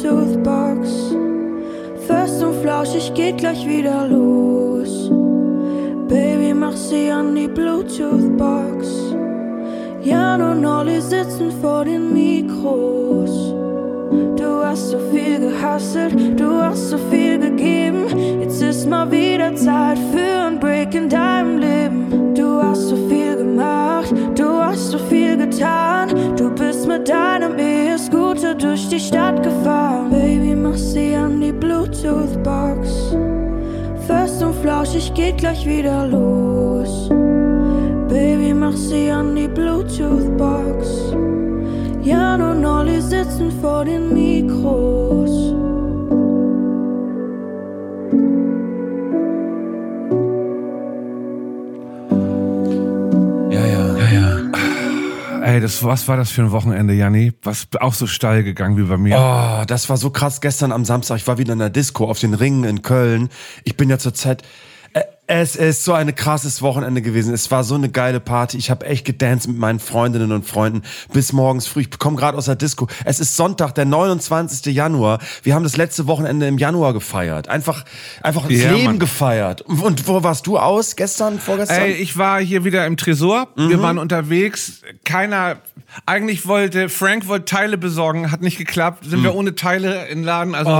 Bluetooth-Box. Fest und flauschig geht gleich wieder los. Baby, mach sie an die Bluetooth-Box. Jan und Olli sitzen vor den Mikros. Du hast so viel gehustelt, du hast so viel gegeben. Jetzt ist mal wieder Zeit für ein Break in deinem Leben. Du hast so viel gemacht, du hast so viel getan. Du bist mit deinem E-Scooter durch die Stadt gefahren. Baby, mach sie an die Bluetooth-Box. Fest und flauschig geht gleich wieder los. Baby, mach sie an die Bluetooth-Box. Jan und Olli sitzen vor den Mikros. Ey, was war das für ein Wochenende, Janni? Was auch so steil gegangen wie bei mir? Oh, das war so krass. Gestern am Samstag, ich war wieder in der Disco auf den Ringen in Köln. Ich bin ja zurzeit... Es ist so ein krasses Wochenende gewesen. Es war so eine geile Party. Ich habe echt gedanced mit meinen Freundinnen und Freunden bis morgens früh. Ich komme gerade aus der Disco. Es ist Sonntag, der 29. Januar. Wir haben das letzte Wochenende im Januar gefeiert. Einfach das Leben gefeiert. Und wo warst du aus? Gestern, vorgestern? Ey, ich war hier wieder im Tresor. Wir waren unterwegs. Frank wollte Teile besorgen, hat nicht geklappt. Sind wir ohne Teile in den Laden. Also,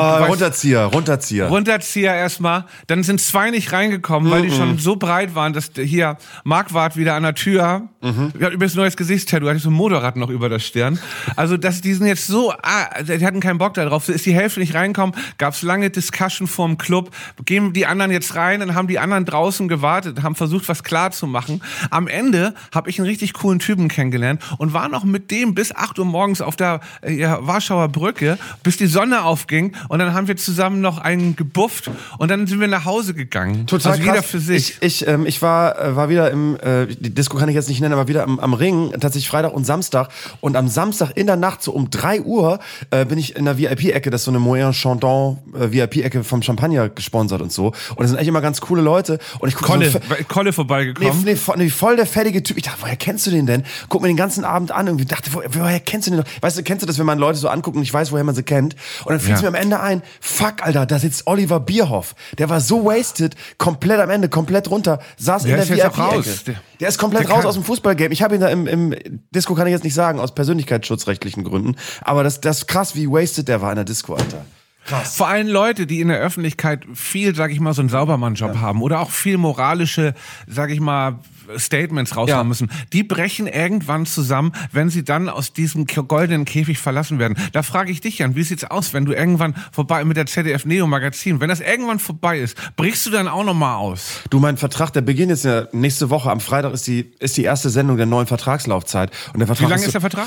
Runterzieher erstmal. Dann sind 2 nicht reingekommen, weil die schon so breit waren, dass hier Marquardt wieder an der Tür, wir hatten übrigens ein neues Gesichtstattoo, hatte so ein Motorrad noch über der Stirn. Also die sind jetzt so, die hatten keinen Bock da drauf, so ist die Hälfte nicht reingekommen, gab's lange Discussion vorm Club, gehen die anderen jetzt rein, dann haben die anderen draußen gewartet, haben versucht, was klar zu machen. Am Ende habe ich einen richtig coolen Typen kennengelernt und war noch mit dem bis 8 Uhr morgens auf der Warschauer Brücke, bis die Sonne aufging und dann haben wir zusammen noch einen gebufft und dann sind wir nach Hause gegangen. Total also krass. Jeder für sich. Ich war wieder die Disco kann ich jetzt nicht nennen, aber wieder am Ring, tatsächlich Freitag und Samstag. Und am Samstag in der Nacht, so um 3 Uhr, bin ich in der VIP-Ecke, das ist so eine Moët Chandon VIP-Ecke vom Champagner gesponsert und so. Und das sind echt immer ganz coole Leute. Und ich Kolle vorbeigekommen. Nee, voll der fertige Typ. Ich dachte, woher kennst du den denn? Guck mir den ganzen Abend an. Und ich dachte, woher kennst du den? Weißt du, kennst du das, wenn man Leute so anguckt und ich weiß, woher man sie kennt? Und dann fiel es mir am Ende ein, fuck, Alter, da sitzt Oliver Bierhoff. Der war so wasted, komplett am Ende, komplett runter, saß in der VIP-Ecke. Der ist komplett raus aus dem Fußballgame. Ich habe ihn da im Disco, kann ich jetzt nicht sagen, aus persönlichkeitsschutzrechtlichen Gründen. Aber das ist krass, wie wasted der war in der Disco, Alter. Krass. Vor allem Leute, die in der Öffentlichkeit viel, sag ich mal, so einen Saubermann-Job haben oder auch viel moralische, sag ich mal, Statements raushauen müssen, die brechen irgendwann zusammen, wenn sie dann aus diesem goldenen Käfig verlassen werden. Da frage ich dich, Jan, wie sieht's aus, wenn du irgendwann vorbei mit der ZDF-Neo-Magazin, wenn das irgendwann vorbei ist, brichst du dann auch nochmal aus? Du, mein Vertrag, der beginnt jetzt ja nächste Woche, am Freitag ist die erste Sendung der neuen Vertragslaufzeit. Und der Vertrag Wie lange ist der Vertrag?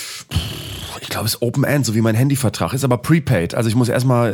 Ich glaube, es ist Open End, so wie mein Handyvertrag. Ist aber prepaid. Also ich muss erstmal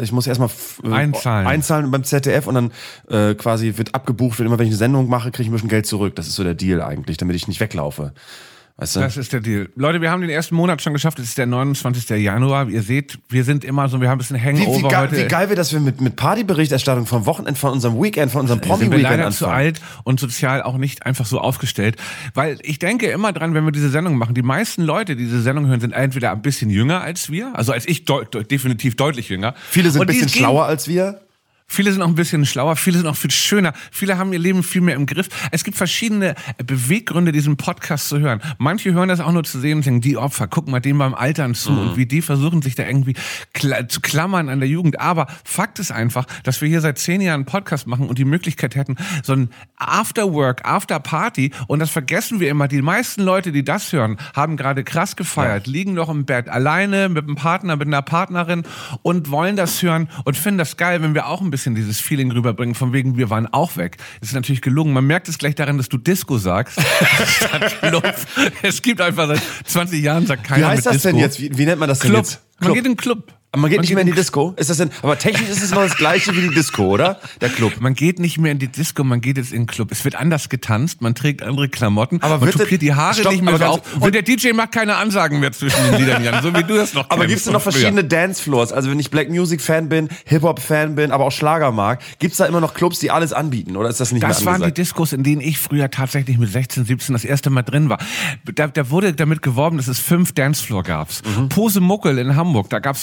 einzahlen beim ZDF und dann quasi wird abgebucht, wenn ich eine Sendung mache, kriege ich ein bisschen Geld zurück. Das ist so der Deal eigentlich, damit ich nicht weglaufe. Weißt du? Das ist der Deal. Leute, wir haben den ersten Monat schon geschafft. Es ist der 29. Januar. Ihr seht, wir sind immer so, wir haben ein bisschen Hangover heute. Wie geil wäre, dass wir mit Partyberichterstattung vom Wochenende, von unserem Weekend, von unserem Promi-Weekend anfangen. Wir leider anfangen. zu alt und sozial auch nicht einfach so aufgestellt. Weil ich denke immer dran, wenn wir diese Sendung machen, die meisten Leute, die diese Sendung hören, sind entweder ein bisschen jünger als wir, also als ich definitiv deutlich jünger. Viele sind ein bisschen schlauer als wir. Viele sind auch ein bisschen schlauer, viele sind auch viel schöner, viele haben ihr Leben viel mehr im Griff. Es gibt verschiedene Beweggründe, diesen Podcast zu hören. Manche hören das auch nur zu sehen und denken, die Opfer, guck mal denen beim Altern zu und wie die versuchen, sich da irgendwie zu klammern an der Jugend. Aber Fakt ist einfach, dass wir hier seit 10 Jahren einen Podcast machen und die Möglichkeit hätten, so ein Afterwork, Afterparty, und das vergessen wir immer. Die meisten Leute, die das hören, haben gerade krass gefeiert, liegen noch im Bett, alleine mit einem Partner, mit einer Partnerin und wollen das hören und finden das geil, wenn wir auch ein bisschen dieses Feeling rüberbringen, von wegen, wir waren auch weg. Das ist natürlich gelungen. Man merkt es gleich daran, dass du Disco sagst. Es gibt einfach seit 20 Jahren, sagt keiner mit Disco. Wie heißt das denn jetzt? Wie nennt man das denn jetzt? Man geht in den Club. Man geht nicht mehr in die Disco? Ist das denn? Aber technisch ist es noch das Gleiche wie die Disco, oder? Der Club. Man geht nicht mehr in die Disco, man geht jetzt in den Club. Es wird anders getanzt, man trägt andere Klamotten, aber man tupiert die Haare nicht mehr so auf. Und der DJ macht keine Ansagen mehr zwischen den Liedern, Jan, so wie du das noch kennst. Aber gibt's da noch verschiedene Dancefloors? Also wenn ich Black Music Fan bin, Hip-Hop Fan bin, aber auch Schlager mag, gibt's da immer noch Clubs, die alles anbieten? Oder ist das nicht mehr angesagt? Das waren die Discos, in denen ich früher tatsächlich mit 16, 17 das erste Mal drin war. Da wurde damit geworben, dass es 5 Dancefloor gab's. Posemuckel in Hamburg, da gab's 3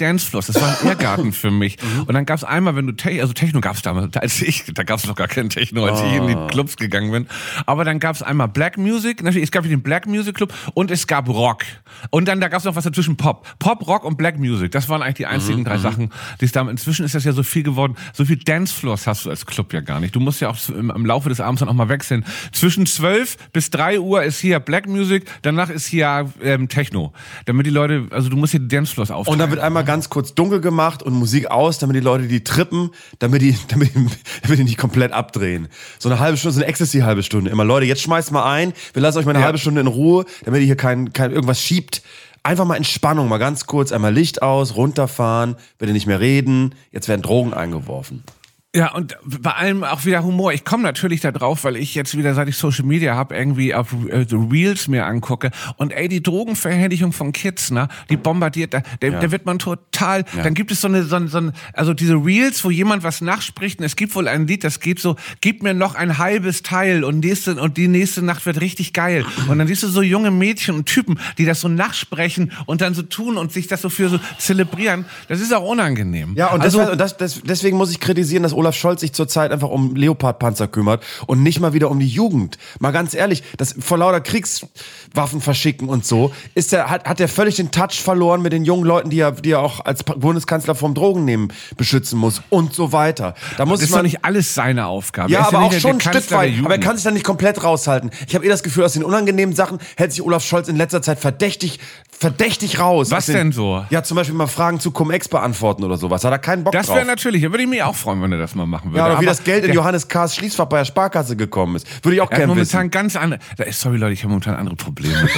Dancefloors. Das war ein Irrgarten für mich. Und dann gab's einmal, wenn du Techno gab's damals, da gab's noch gar kein Techno, als ich in die Clubs gegangen bin. Aber dann gab's einmal Black Music, natürlich, es gab den Black Music Club und es gab Rock. Und dann da gab's noch was dazwischen, Pop, Rock und Black Music. Das waren eigentlich die einzigen drei Sachen, die es da. Inzwischen ist das ja so viel geworden. So viel Dancefloors hast du als Club ja gar nicht. Du musst ja auch im Laufe des Abends dann auch mal wechseln. Zwischen 12 bis 3 Uhr ist hier Black Music, danach ist hier Techno. Damit die Leute, also du musst hier die Dancefloors aufteilen. Und dann wird einmal ganz kurz dunkel gemacht und Musik aus, damit die Leute, die trippen, damit die nicht komplett abdrehen. So eine halbe Stunde, so eine Ecstasy-halbe Stunde. Immer, Leute, jetzt schmeißt mal ein, wir lassen euch mal eine halbe Stunde in Ruhe, damit ihr hier kein irgendwas schiebt. Einfach mal Entspannung, mal ganz kurz, einmal Licht aus, runterfahren, bitte nicht mehr reden, jetzt werden Drogen eingeworfen. Ja, und bei allem auch wieder Humor. Ich komme natürlich da drauf, weil ich jetzt wieder, seit ich Social Media habe, irgendwie auf Reels mir angucke. Und die Drogenverherrlichung von Kids, ne, die bombardiert, da wird man total, dann gibt es also diese Reels, wo jemand was nachspricht und es gibt wohl ein Lied, das geht so, gib mir noch ein halbes Teil und die nächste Nacht wird richtig geil. Und dann siehst du so junge Mädchen und Typen, die das so nachsprechen und dann so tun und sich das so für so zelebrieren. Das ist auch unangenehm. Ja, und deswegen muss ich kritisieren, dass Olaf Scholz sich zurzeit einfach um Leopardpanzer kümmert und nicht mal wieder um die Jugend. Mal ganz ehrlich, das vor lauter Kriegswaffen verschicken und so, hat er völlig den Touch verloren mit den jungen Leuten, die er auch als Bundeskanzler vom Drogennehmen beschützen muss und so weiter. Das ist doch nicht alles seine Aufgabe. Ja, aber auch schon ein Stück weit. Aber er kann sich da nicht komplett raushalten. Ich habe das Gefühl, aus den unangenehmen Sachen hält sich Olaf Scholz in letzter Zeit verdächtig raus. Was denn so? Ja, zum Beispiel mal Fragen zu Cum-Ex beantworten oder sowas. Hat er keinen Bock drauf. Das wäre natürlich, da würde ich mich auch freuen, wenn er das mal machen würde. Ja, oder wie das Geld in Johannes K.'s Schließfach bei der Sparkasse gekommen ist. Würde ich auch gerne wissen. Momentan ganz andere. Sorry Leute, ich habe momentan andere Probleme.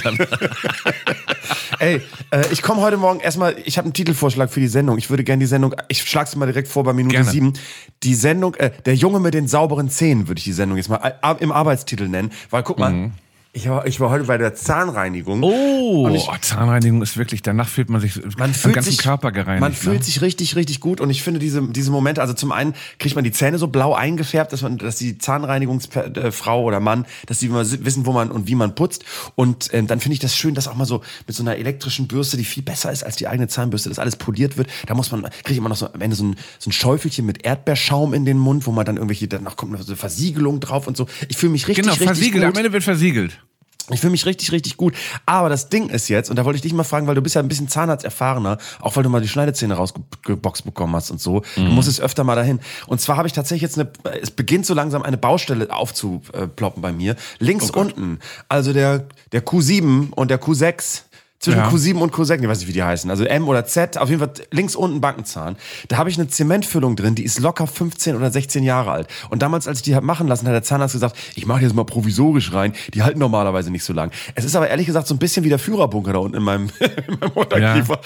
Ey, ich komme heute Morgen erstmal, ich habe einen Titelvorschlag für die Sendung. Ich würde gerne die Sendung, ich schlage es mal direkt vor bei Minute 7. Die Sendung, der Junge mit den sauberen Zähnen würde ich die Sendung jetzt mal im Arbeitstitel nennen. Weil guck mal, ich war heute bei der Zahnreinigung. Zahnreinigung ist wirklich, danach fühlt man sich am ganzen Körper gereinigt. Man fühlt sich richtig, richtig gut und ich finde diese Momente, also zum einen kriegt man die Zähne so blau eingefärbt, dass die Zahnreinigungsfrau oder Mann, dass die immer wissen, wo man und wie man putzt und dann finde ich das schön, dass auch mal so mit so einer elektrischen Bürste, die viel besser ist als die eigene Zahnbürste, dass alles poliert wird. Da kriege ich immer noch so am Ende so ein Schäufelchen mit Erdbeerschaum in den Mund, wo man dann danach kommt noch so eine Versiegelung drauf und so. Ich fühle mich richtig versiegelt, gut. Am Ende wird versiegelt. Ich fühle mich richtig, richtig gut. Aber das Ding ist jetzt, und da wollte ich dich mal fragen, weil du bist ja ein bisschen Zahnarzterfahrener, auch weil du mal die Schneidezähne rausgeboxt bekommen hast und so. Du musst es öfter mal dahin. Und zwar habe ich tatsächlich jetzt es beginnt so langsam eine Baustelle aufzuploppen bei mir. Links unten, also der Q7 und der Q6, zwischen Q7 und Q6, ich weiß nicht, wie die heißen, also M oder Z, auf jeden Fall links unten Backenzahn. Da habe ich eine Zementfüllung drin, die ist locker 15 oder 16 Jahre alt. Und damals, als ich die habe machen lassen, hat der Zahnarzt gesagt, ich mache jetzt mal provisorisch rein, die halten normalerweise nicht so lang. Es ist aber ehrlich gesagt so ein bisschen wie der Führerbunker da unten in meinem Unterkiefer.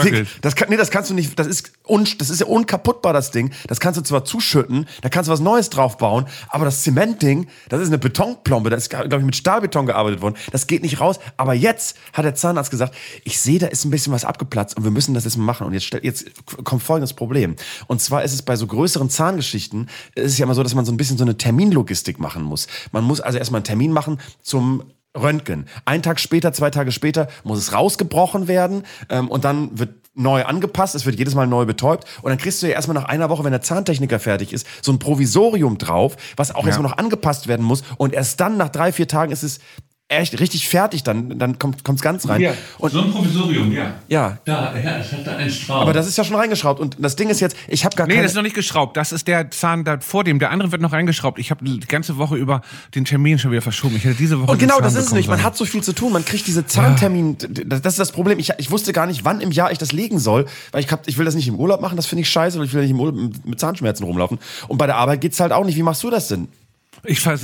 Das kannst du nicht, das ist ja unkaputtbar, das Ding. Das kannst du zwar zuschütten, da kannst du was Neues drauf bauen, aber das Zementding, das ist eine Betonplombe, das ist, glaube ich, mit Stahlbeton gearbeitet worden. Das geht nicht raus. Aber jetzt hat der Zahnarzt gesagt, ich sehe, da ist ein bisschen was abgeplatzt und wir müssen das jetzt mal machen. Und jetzt kommt folgendes Problem. Und zwar ist es bei so größeren Zahngeschichten, ist es ja immer so, dass man so ein bisschen so eine Terminlogistik machen muss. Man muss also erstmal einen Termin machen zum Röntgen. 1 Tag später, 2 Tage später muss es rausgebrochen werden und dann wird neu angepasst, es wird jedes Mal neu betäubt und dann kriegst du ja erstmal nach einer Woche, wenn der Zahntechniker fertig ist, so ein Provisorium drauf, was auch erstmal noch angepasst werden muss und erst dann nach 3-4 Tagen ist es echt richtig fertig, dann kommt's ganz rein. Ja, und so ein Provisorium, ja. Ja. Ich hatte einen Schraub. Aber das ist ja schon reingeschraubt und das Ding ist jetzt, ich habe gar keine... Nee, das ist noch nicht geschraubt. Das ist der Zahn da vor dem. Der andere wird noch reingeschraubt. Ich habe die ganze Woche über den Termin schon wieder verschoben. Ich hätte diese Woche und genau, das ist es nicht. Man hat so viel zu tun. Man kriegt diese Zahntermin... Das ist das Problem. Ich wusste gar nicht, wann im Jahr ich das legen soll, weil ich will das nicht im Urlaub machen. Das finde ich scheiße, weil ich will nicht im Urlaub mit Zahnschmerzen rumlaufen. Und bei der Arbeit geht's halt auch nicht. Wie machst du das denn? Das haben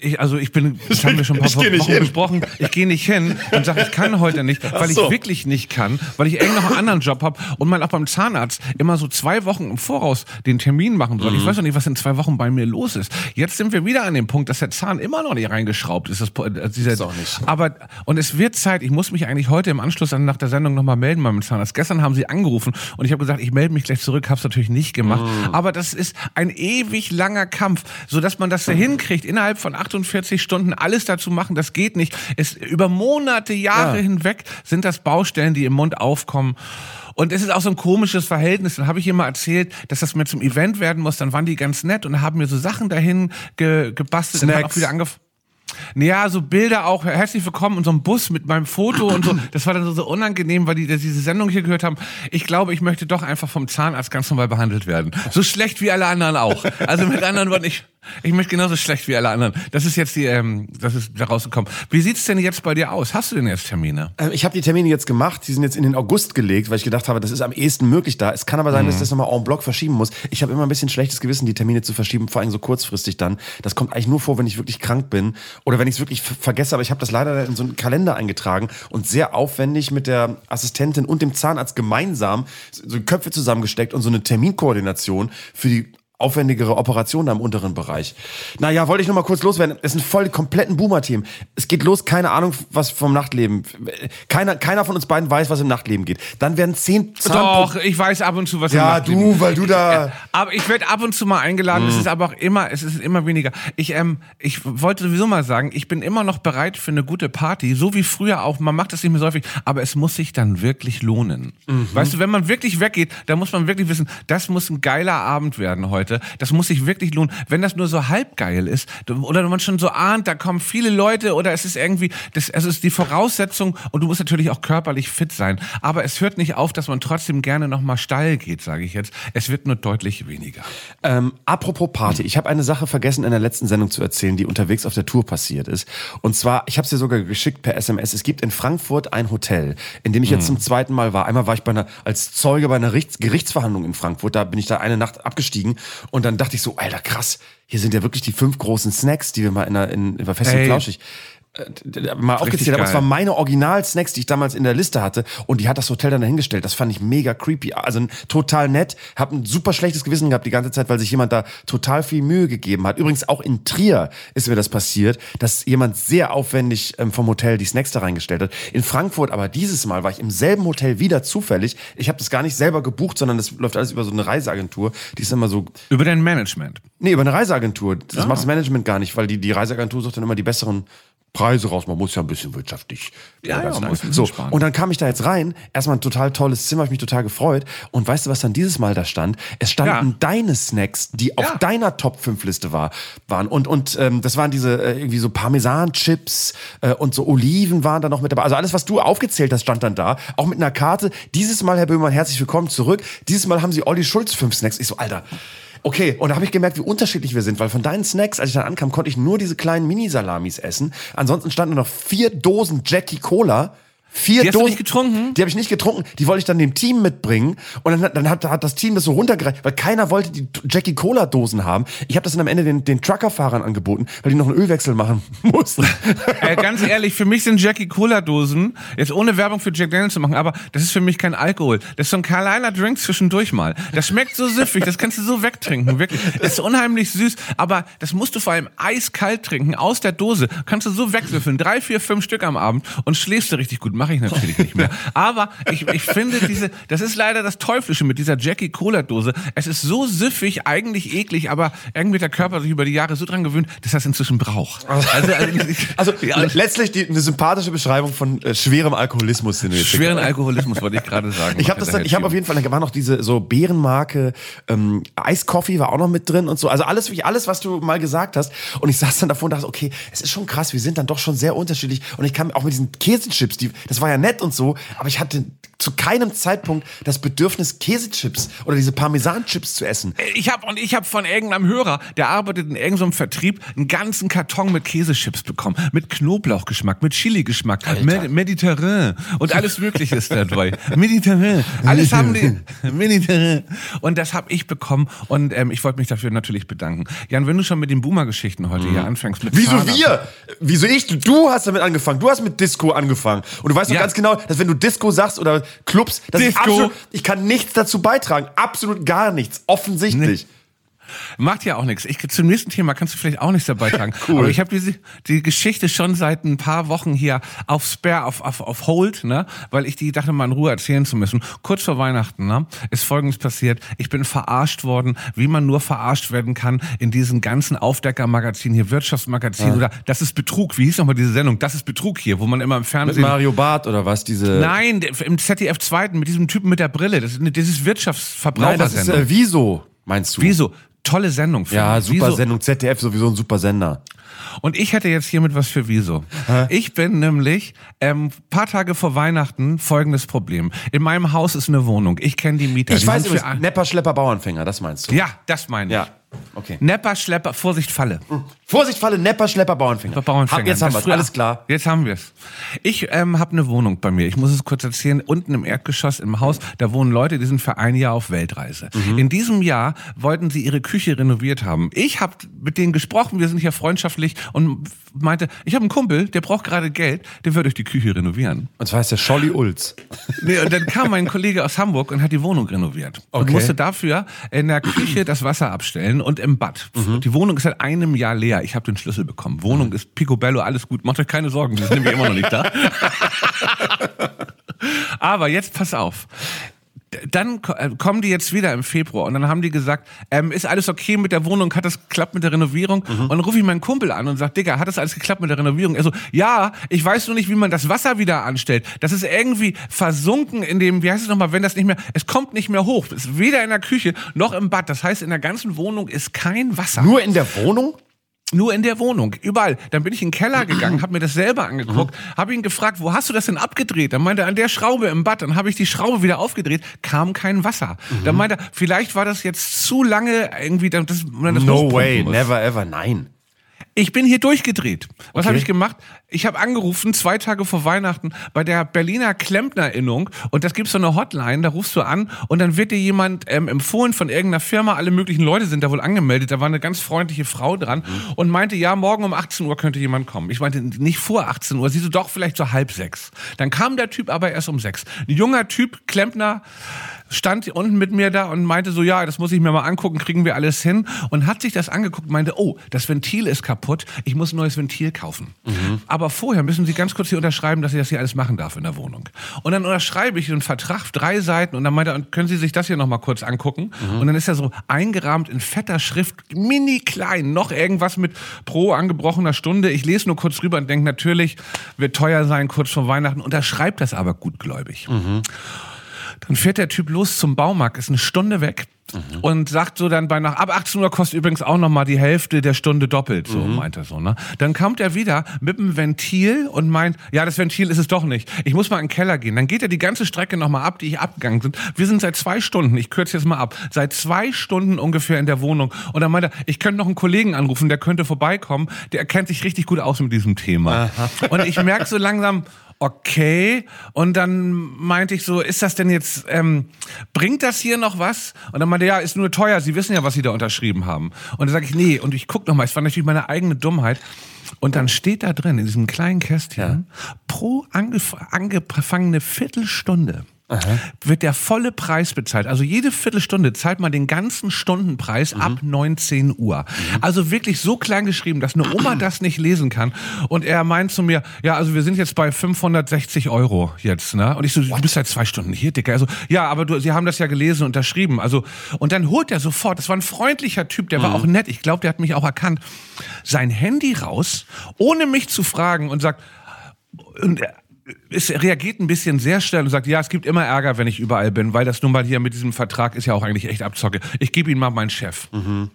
wir schon ein paar Wochen besprochen. Ich gehe nicht hin und sage, ich kann heute nicht, weil ich wirklich nicht kann, weil ich irgendwie noch einen anderen Job habe und man auch beim Zahnarzt immer so 2 Wochen im Voraus den Termin machen soll. Ich weiß noch nicht, was in 2 Wochen bei mir los ist. Jetzt sind wir wieder an dem Punkt, dass der Zahn immer noch nicht reingeschraubt ist. Das ist auch nicht. Aber, und es wird Zeit, ich muss mich eigentlich heute im Anschluss nach der Sendung nochmal melden beim Zahnarzt. Gestern haben sie angerufen und ich habe gesagt, ich melde mich gleich zurück, habe es natürlich nicht gemacht. Aber das ist ein ewig langer Kampf, sodass man das da hinkriegt. hinkriegt, innerhalb von 48 Stunden alles dazu machen, das geht nicht. Über Monate, Jahre hinweg sind das Baustellen, die im Mund aufkommen. Und es ist auch so ein komisches Verhältnis. Dann habe ich ihr mal erzählt, dass das mir zum Event werden muss. Dann waren die ganz nett und haben mir so Sachen dahin gebastelt. Snacks. Und dann auch wieder Naja, so Bilder auch, herzlich willkommen und so ein Bus mit meinem Foto und so. Das war dann so unangenehm, weil die diese Sendung hier gehört haben. Ich glaube, ich möchte doch einfach vom Zahnarzt ganz normal behandelt werden. So schlecht wie alle anderen auch. Also mit anderen Worten, ich möchte genauso schlecht wie alle anderen. Das ist jetzt das ist da rausgekommen. Wie sieht's denn jetzt bei dir aus? Hast du denn jetzt Termine? Ich habe die Termine jetzt gemacht. Die sind jetzt in den August gelegt, weil ich gedacht habe, das ist am ehesten möglich da. Es kann aber sein, dass ich das nochmal en bloc verschieben muss. Ich habe immer ein bisschen schlechtes Gewissen, die Termine zu verschieben, vor allem so kurzfristig dann. Das kommt eigentlich nur vor, wenn ich wirklich krank bin oder wenn ich es wirklich vergesse. Aber ich habe das leider in so einen Kalender eingetragen und sehr aufwendig mit der Assistentin und dem Zahnarzt gemeinsam so Köpfe zusammengesteckt und so eine Terminkoordination für die aufwendigere Operationen am unteren Bereich. Naja, wollte ich noch mal kurz loswerden. Es sind voll die kompletten Boomer-Themen. Es geht los, keine Ahnung, was vom Nachtleben. Keiner von uns beiden weiß, was im Nachtleben geht. Dann werden 10 Doch, ich weiß ab und zu, was im Nachtleben geht. Ja, du, weil du da... Aber ich werde ab und zu mal eingeladen. Es ist aber auch immer weniger. Ich wollte sowieso mal sagen, ich bin immer noch bereit für eine gute Party. So wie früher auch. Man macht das nicht mehr so häufig. Aber es muss sich dann wirklich lohnen. Weißt du, wenn man wirklich weggeht, dann muss man wirklich wissen, das muss ein geiler Abend werden heute. Das muss sich wirklich lohnen. Wenn das nur so halb geil ist oder man schon so ahnt, da kommen viele Leute oder es ist irgendwie, es ist die Voraussetzung und du musst natürlich auch körperlich fit sein. Aber es hört nicht auf, dass man trotzdem gerne nochmal steil geht, sage ich jetzt. Es wird nur deutlich weniger. Apropos Party. Ich habe eine Sache vergessen in der letzten Sendung zu erzählen, die unterwegs auf der Tour passiert ist. Und zwar, ich habe es dir sogar geschickt per SMS. Es gibt in Frankfurt ein Hotel, in dem ich jetzt zum zweiten Mal war. Einmal war ich als Zeuge bei einer Gerichtsverhandlung in Frankfurt. Da bin ich da eine Nacht abgestiegen. Und dann dachte ich so, Alter, krass, hier sind ja wirklich die 5 großen Snacks, die wir mal in Fest und Flauschig mal aufgezählt haben. Das waren meine Original-Snacks, die ich damals in der Liste hatte. Und die hat das Hotel dann dahingestellt. Das fand ich mega creepy. Also total nett. Hab ein super schlechtes Gewissen gehabt die ganze Zeit, weil sich jemand da total viel Mühe gegeben hat. Übrigens auch in Trier ist mir das passiert, dass jemand sehr aufwendig vom Hotel die Snacks da reingestellt hat. In Frankfurt aber dieses Mal war ich im selben Hotel wieder zufällig. Ich habe das gar nicht selber gebucht, sondern das läuft alles über so eine Reiseagentur. Die ist immer so... Über dein Management? Nee, über eine Reiseagentur. Das macht das Management gar nicht, weil die Reiseagentur sucht dann immer die besseren Preise raus, man muss ja ein bisschen wirtschaftlich. So, und dann kam ich da jetzt rein, erstmal ein total tolles Zimmer, hab ich mich total gefreut. Und weißt du, was dann dieses Mal da stand? Es standen deine Snacks, die auf deiner Top-5-Liste waren. Und das waren diese irgendwie so Parmesan-Chips und so Oliven waren da noch mit dabei. Also alles, was du aufgezählt hast, stand dann da. Auch mit einer Karte. Dieses Mal, Herr Böhmermann, herzlich willkommen zurück. Dieses Mal haben sie Olli Schulz 5 Snacks. Ich so, Alter... Okay, und da habe ich gemerkt, wie unterschiedlich wir sind, weil von deinen Snacks, als ich dann ankam, konnte ich nur diese kleinen Mini-Salamis essen. Ansonsten standen noch 4 Dosen Jackie Cola. 4 die hast Dosen. Du nicht getrunken? Die habe ich nicht getrunken. Die wollte ich dann dem Team mitbringen. Und dann hat das Team das so runtergereicht, weil keiner wollte die Jackie Cola Dosen haben. Ich habe das dann am Ende den Truckerfahrern angeboten, weil die noch einen Ölwechsel machen mussten. Ganz ehrlich, für mich sind Jackie Cola Dosen, jetzt ohne Werbung für Jack Daniels zu machen, aber das ist für mich kein Alkohol. Das ist so ein kleiner Drink zwischendurch mal. Das schmeckt so süffig, das kannst du so wegtrinken, wirklich. Das ist unheimlich süß, aber das musst du vor allem eiskalt trinken, aus der Dose. Kannst du so wegsüffeln, 3, 4, 5 Stück am Abend und schläfst du richtig gut. Mache ich natürlich nicht mehr. Aber ich finde das ist leider das Teuflische mit dieser Jackie Cola Dose. Es ist so süffig, eigentlich eklig, aber irgendwie hat der Körper sich über die Jahre so dran gewöhnt, dass er es inzwischen braucht. Also letztlich eine sympathische Beschreibung von schwerem Alkoholismus. Schweren Alkoholismus wollte ich gerade sagen. Ich habe auf jeden Fall, da war noch diese so Beerenmarke, Eiskoffee war auch noch mit drin und so. Also alles, was du mal gesagt hast. Und ich saß dann davor und dachte, okay, es ist schon krass, wir sind dann doch schon sehr unterschiedlich. Und ich kam auch mit diesen Käsechips, das war ja nett und so, aber ich hatte zu keinem Zeitpunkt das Bedürfnis, Käsechips oder diese Parmesanchips zu essen. Ich hab von irgendeinem Hörer, der arbeitet in irgendeinem Vertrieb, einen ganzen Karton mit Käsechips bekommen. Mit Knoblauchgeschmack, mit Chili-Geschmack, Mediterrain und alles Mögliche ist dabei. Mediterrain. Alles haben die. Mediterrain. Und das habe ich bekommen und ich wollte mich dafür natürlich bedanken. Jan, wenn du schon mit den Boomer-Geschichten heute hier anfängst. Wieso wir? Wieso ich? Du hast damit angefangen. Du hast mit Disco angefangen. Und du weißt doch ganz genau, dass wenn du Disco sagst oder Clubs, ich kann nichts dazu beitragen. Absolut gar nichts. Offensichtlich. Macht ja auch nichts. Zum nächsten Thema kannst du vielleicht auch nichts dabei tragen. Cool. Aber ich habe die Geschichte schon seit ein paar Wochen hier auf Spare, auf Hold, ne? Weil ich die dachte, mal in Ruhe erzählen zu müssen. Kurz vor Weihnachten, ne? Ist Folgendes passiert. Ich bin verarscht worden, wie man nur verarscht werden kann in diesen ganzen Aufdecker-Magazinen hier, Wirtschaftsmagazin oder Das ist Betrug. Wie hieß nochmal diese Sendung? Das ist Betrug hier, wo man immer im Fernsehen... Mit Mario Barth oder was? Nein, im ZDF 2. mit diesem Typen mit der Brille. Das ist Wirtschaftsverbrauchersendung. Nein, das ist Wieso, meinst du? Wieso? Tolle Sendung. Ja, super Sendung. ZDF sowieso ein super Sender. Und ich hätte jetzt hiermit was für Wieso. Ich bin nämlich paar Tage vor Weihnachten folgendes Problem. In meinem Haus ist eine Wohnung. Ich kenne die Mieter. Ich weiß, Nepper, Schlepper, Bauernfänger, das meinst du? Ja, das meine ich. Ja, okay. Nepper, Schlepper, Vorsicht, Falle. Vorsicht, Falle, Nepper, Schlepper, Bauernfänger. Jetzt haben wir es, alles klar. Jetzt haben wir es. Ich habe eine Wohnung bei mir. Ich muss es kurz erzählen. Unten im Erdgeschoss im Haus, da wohnen Leute, die sind für ein Jahr auf Weltreise. In diesem Jahr wollten sie ihre Küche renoviert haben. Ich habe mit denen gesprochen, wir sind hier freundschaftlich und meinte, ich habe einen Kumpel, der braucht gerade Geld, der wird euch die Küche renovieren. Und zwar heißt der Scholli Ulz. Nee, und dann kam mein Kollege aus Hamburg und hat die Wohnung renoviert. Und musste dafür in der Küche das Wasser abstellen und im Bad. Die Wohnung ist seit einem Jahr leer. Ich habe den Schlüssel bekommen. Wohnung ist picobello, alles gut. Macht euch keine Sorgen, die sind nämlich immer noch nicht da. Aber jetzt pass auf. Dann kommen die jetzt wieder im Februar und dann haben die gesagt, ist alles okay mit der Wohnung, hat das geklappt mit der Renovierung? Und dann rufe ich meinen Kumpel an und sage, Digga, hat das alles geklappt mit der Renovierung? Er so, ja, ich weiß nur nicht, wie man das Wasser wieder anstellt. Das ist irgendwie versunken in dem, wie heißt es nochmal, wenn das nicht mehr, es kommt nicht mehr hoch. Es ist weder in der Küche noch im Bad. Das heißt, in der ganzen Wohnung ist kein Wasser. Nur in der Wohnung? Nur in der Wohnung, überall. Dann bin ich in den Keller gegangen, habe mir das selber angeguckt, habe ihn gefragt, wo hast du das denn abgedreht? Dann meinte er, an der Schraube im Bad. Dann habe ich die Schraube wieder aufgedreht, kam kein Wasser. Dann meinte er, vielleicht war das jetzt zu lange irgendwie, dass man das No way, muss. Never ever, nein. Ich bin hier durchgedreht. Was habe ich gemacht? Ich habe angerufen, 2 Tage vor Weihnachten, bei der Berliner Klempnerinnung. Und das gibt so eine Hotline, da rufst du an und dann wird dir jemand empfohlen von irgendeiner Firma. Alle möglichen Leute sind da wohl angemeldet. Da war eine ganz freundliche Frau dran und meinte, ja, morgen um 18 Uhr könnte jemand kommen. Ich meinte, nicht vor 18 Uhr. Sie so, doch, vielleicht so 5:30. Dann kam der Typ aber erst um 6. Ein junger Typ, Klempner, stand unten mit mir da und meinte so, ja, das muss ich mir mal angucken, kriegen wir alles hin. Und hat sich das angeguckt und meinte, oh, das Ventil ist kaputt, ich muss ein neues Ventil kaufen. Aber vorher müssen Sie ganz kurz hier unterschreiben, dass ich das hier alles machen darf in der Wohnung. Und dann unterschreibe ich einen Vertrag, 3 Seiten und dann meinte er, können Sie sich das hier nochmal kurz angucken? Und dann ist er so eingerahmt in fetter Schrift, mini klein, noch irgendwas mit pro angebrochener Stunde. Ich lese nur kurz rüber und denke, natürlich wird teuer sein, kurz vor Weihnachten. Unterschreibt das aber gutgläubig. Dann fährt der Typ los zum Baumarkt, ist eine Stunde weg und sagt so dann ab 18 Uhr kostet übrigens auch nochmal die Hälfte der Stunde doppelt, so meint er so, ne? Dann kommt er wieder mit einem Ventil und meint, ja, das Ventil ist es doch nicht. Ich muss mal in den Keller gehen. Dann geht er die ganze Strecke nochmal ab, die ich abgegangen bin. Wir sind seit 2 Stunden, ich kürze jetzt mal ab, seit 2 Stunden ungefähr in der Wohnung. Und dann meint er, ich könnte noch einen Kollegen anrufen, der könnte vorbeikommen, der kennt sich richtig gut aus mit diesem Thema. Und ich merke so langsam, okay, und dann meinte ich so, ist das denn jetzt, bringt das hier noch was? Und dann meinte er, ja, ist nur teuer, Sie wissen ja, was Sie da unterschrieben haben. Und dann sage ich, nee, und ich gucke nochmal, es war natürlich meine eigene Dummheit. Und dann steht da drin, in diesem kleinen Kästchen, pro angefangene Viertelstunde wird der volle Preis bezahlt. Also jede Viertelstunde zahlt man den ganzen Stundenpreis ab 19 Uhr. Also wirklich so klein geschrieben, dass eine Oma das nicht lesen kann. Und er meint zu mir, ja, also wir sind jetzt bei 560 € jetzt, ne? Und ich so, du bist seit 2 Stunden hier, Dicker. Also, ja, aber Sie haben das ja gelesen und unterschrieben. Also, und dann holt er sofort, das war ein freundlicher Typ, der war auch nett. Ich glaube, der hat mich auch erkannt. Sein Handy raus, ohne mich zu fragen und sagt, und es reagiert ein bisschen sehr schnell und sagt, ja, es gibt immer Ärger, wenn ich überall bin, weil das nun mal hier mit diesem Vertrag ist ja auch eigentlich echt Abzocke. Ich gebe Ihnen mal meinen Chef.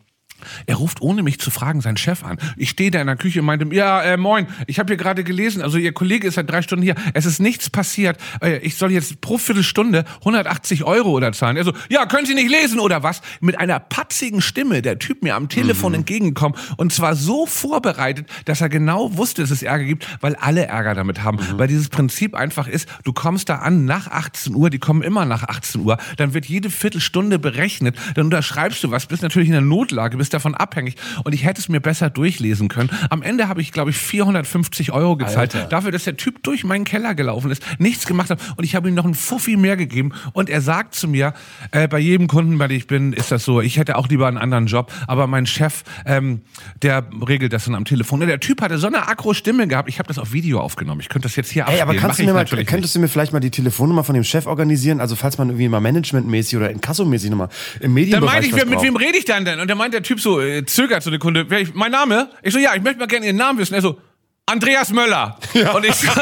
Er ruft ohne mich zu fragen seinen Chef an. Ich stehe da in der Küche und meinte, ja, moin, ich habe hier gerade gelesen, also Ihr Kollege ist seit 3 Stunden hier, es ist nichts passiert, ich soll jetzt pro Viertelstunde 180 € oder zahlen. Er so, ja, können Sie nicht lesen oder was? Mit einer patzigen Stimme, der Typ mir am Telefon entgegenkommt und zwar so vorbereitet, dass er genau wusste, dass es Ärger gibt, weil alle Ärger damit haben. Weil dieses Prinzip einfach ist, du kommst da an nach 18 Uhr, die kommen immer nach 18 Uhr, dann wird jede Viertelstunde berechnet, dann unterschreibst du was, bist natürlich in der Notlage, bist bist davon abhängig. Und ich hätte es mir besser durchlesen können. Am Ende habe ich, glaube ich, 450 € gezahlt. Alter. Dafür, dass der Typ durch meinen Keller gelaufen ist, nichts gemacht hat. Und ich habe ihm noch einen Fuffi mehr gegeben. Und er sagt zu mir, bei jedem Kunden, bei dem ich bin, ist das so, ich hätte auch lieber einen anderen Job. Aber mein Chef, der regelt das dann am Telefon. Und der Typ hatte so eine Aggro-Stimme gehabt. Ich habe das auf Video aufgenommen. Ich könnte das jetzt hier abspielen. Aber könntest du mir vielleicht mal die Telefonnummer von dem Chef organisieren? Also falls man irgendwie mal managementmäßig oder inkassomäßig nochmal im Medienbereich dann meinte ich, mit wem rede ich dann denn? Und dann meint der Typ so, zögert so eine Kunde, mein Name? Ich so, ja, ich möchte mal gerne Ihren Namen wissen. Er so, Andreas Möller. Ja. Und ich so,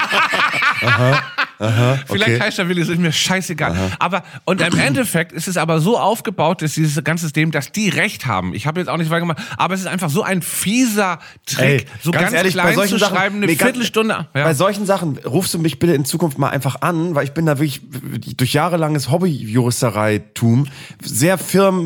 vielleicht heißt er Willi, ist mir scheißegal. Und im Endeffekt ist es aber so aufgebaut, dass dieses ganze System, dass die Recht haben. Ich habe jetzt auch nicht weiter gemacht, aber es ist einfach so ein fieser Trick, so ganz ehrlich, klein zu schreiben, eine Viertelstunde. Ja. Bei solchen Sachen rufst du mich bitte in Zukunft mal einfach an, weil ich bin da wirklich durch jahrelanges Hobbyjuristereitum sehr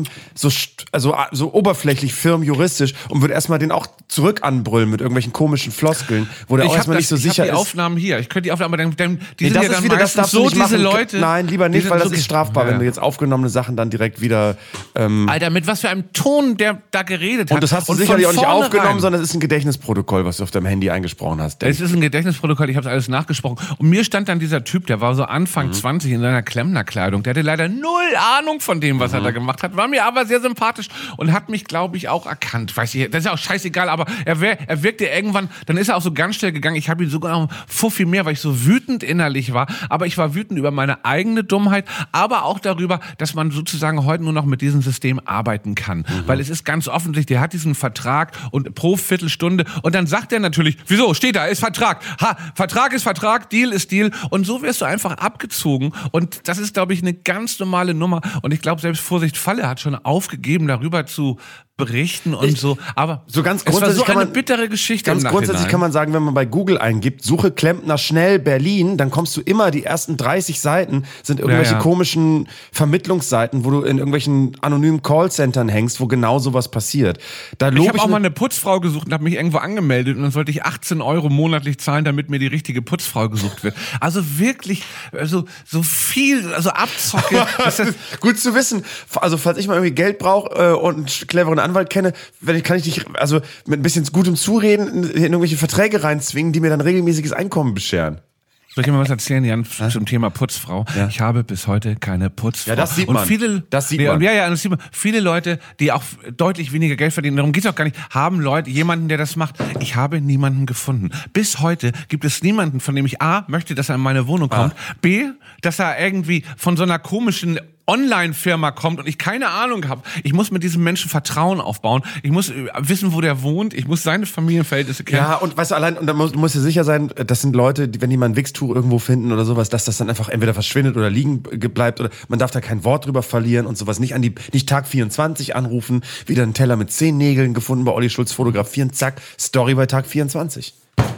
so oberflächlich firmenjuristisch und würde erstmal den auch zurück anbrüllen mit irgendwelchen komischen Floskeln, wo der auch erstmal nicht so sicher ist. Ich habe die Aufnahmen hier. Ich könnte die Aufnahmen, aber die sind ja dann wieder, meistens so diese Leute. Nein, lieber nicht, weil das ist strafbar, wenn du jetzt aufgenommene Sachen dann direkt wieder... Alter, mit was für einem Ton der da geredet hat. Und das hast du sicherlich auch nicht aufgenommen, sondern es ist ein Gedächtnisprotokoll, was du auf deinem Handy eingesprochen hast. Es ist ein Gedächtnisprotokoll, ich habe es alles nachgesprochen. Und mir stand dann dieser Typ, der war so Anfang 20 in seiner Klempnerkleidung. Der hatte leider null Ahnung von dem, was er da gemacht hat. War mir aber sehr sympathisch und hat mich, glaube ich, auch erkannt. Weiß ich, das ist ja auch scheißegal, aber er wirkte irgendwann, dann ist er auch so ganz schnell gegangen. Ich habe ihn sogar noch Fuffi mehr, weil ich so wütend innerlich war. Aber ich war wütend über meine eigene Dummheit, aber auch darüber, dass man sozusagen heute nur noch mit diesem System arbeiten kann. Weil es ist ganz offensichtlich, der hat diesen Vertrag und pro Viertelstunde und dann sagt er natürlich, wieso, steht da, ist Vertrag. Vertrag ist Vertrag, Deal ist Deal und so wirst du einfach abgezogen und das ist, glaube ich, eine ganz normale Nummer und ich glaube, selbst Vorsicht Falle hat schon aufgegeben, darüber zu berichten und so, aber so ganz grundsätzlich es war so eine bittere Geschichte. Ganz grundsätzlich kann man sagen, wenn man bei Google eingibt, suche Klempner schnell Berlin, dann kommst du immer, die ersten 30 Seiten sind irgendwelche komischen Vermittlungsseiten, wo du in irgendwelchen anonymen Callcentern hängst, wo genau sowas passiert. Ich habe auch mal eine Putzfrau gesucht und habe mich irgendwo angemeldet und dann sollte ich 18 € monatlich zahlen, damit mir die richtige Putzfrau gesucht wird. Also wirklich, so viel, also Abzocke. Gut zu wissen. Also falls ich mal irgendwie Geld brauche und einen cleveren Anwalt kenne, kann ich dich also mit ein bisschen gutem Zureden in irgendwelche Verträge reinzwingen, die mir dann regelmäßiges Einkommen bescheren. Soll ich dir mal was erzählen, Jan, zum Thema Putzfrau? Ja. Ich habe bis heute keine Putzfrau. Ja, das sieht man. Das sieht man. Viele Leute, die auch deutlich weniger Geld verdienen, darum geht's auch gar nicht, haben jemanden, der das macht. Ich habe niemanden gefunden. Bis heute gibt es niemanden, von dem ich A, möchte, dass er in meine Wohnung kommt, B, dass er irgendwie von so einer komischen Online-Firma kommt und ich keine Ahnung habe. Ich muss mit diesem Menschen Vertrauen aufbauen. Ich muss wissen, wo der wohnt. Ich muss seine Familienverhältnisse kennen. Ja, und weißt du, allein, und da musst du sicher sein, das sind Leute, die, wenn die mal ein Wichstuch irgendwo finden oder sowas, dass das dann einfach entweder verschwindet oder liegen bleibt oder man darf da kein Wort drüber verlieren und sowas. Nicht Tag 24 anrufen, wieder einen Teller mit 10 Nägeln gefunden bei Olli Schulz fotografieren, zack, Story bei Tag 24.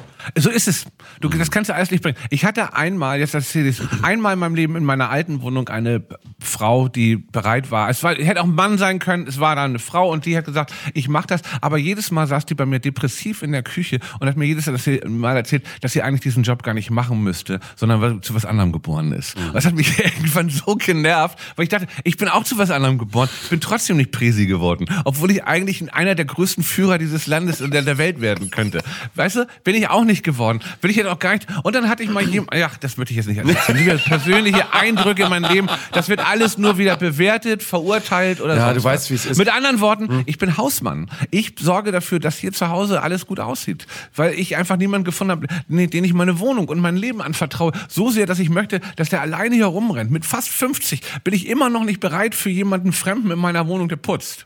So ist es. Das kannst du alles nicht bringen. Ich hatte einmal in meinem Leben in meiner alten Wohnung eine Frau, die bereit war. Hätte auch ein Mann sein können, es war dann eine Frau und die hat gesagt, ich mach das. Aber jedes Mal saß die bei mir depressiv in der Küche und hat mir jedes Mal erzählt, dass sie eigentlich diesen Job gar nicht machen müsste, sondern weil zu was anderem geboren ist. Das hat mich irgendwann so genervt, weil ich dachte, ich bin auch zu was anderem geboren, bin trotzdem nicht Presi geworden, obwohl ich eigentlich einer der größten Führer dieses Landes und der Welt werden könnte. Weißt du, bin ich auch nicht geworden. Will ich jetzt auch gar nicht. Und dann hatte ich mal das möchte ich jetzt nicht erzählen. Persönliche Eindrücke in meinem Leben, das wird alles nur wieder bewertet, verurteilt oder so. Ja, du weißt, wie es ist. Mit anderen Worten, ich bin Hausmann. Ich sorge dafür, dass hier zu Hause alles gut aussieht. Weil ich einfach niemanden gefunden habe, den ich meine Wohnung und mein Leben anvertraue. So sehr, dass ich möchte, dass der alleine hier rumrennt. Mit fast 50 bin ich immer noch nicht bereit für jemanden Fremden in meiner Wohnung, der putzt.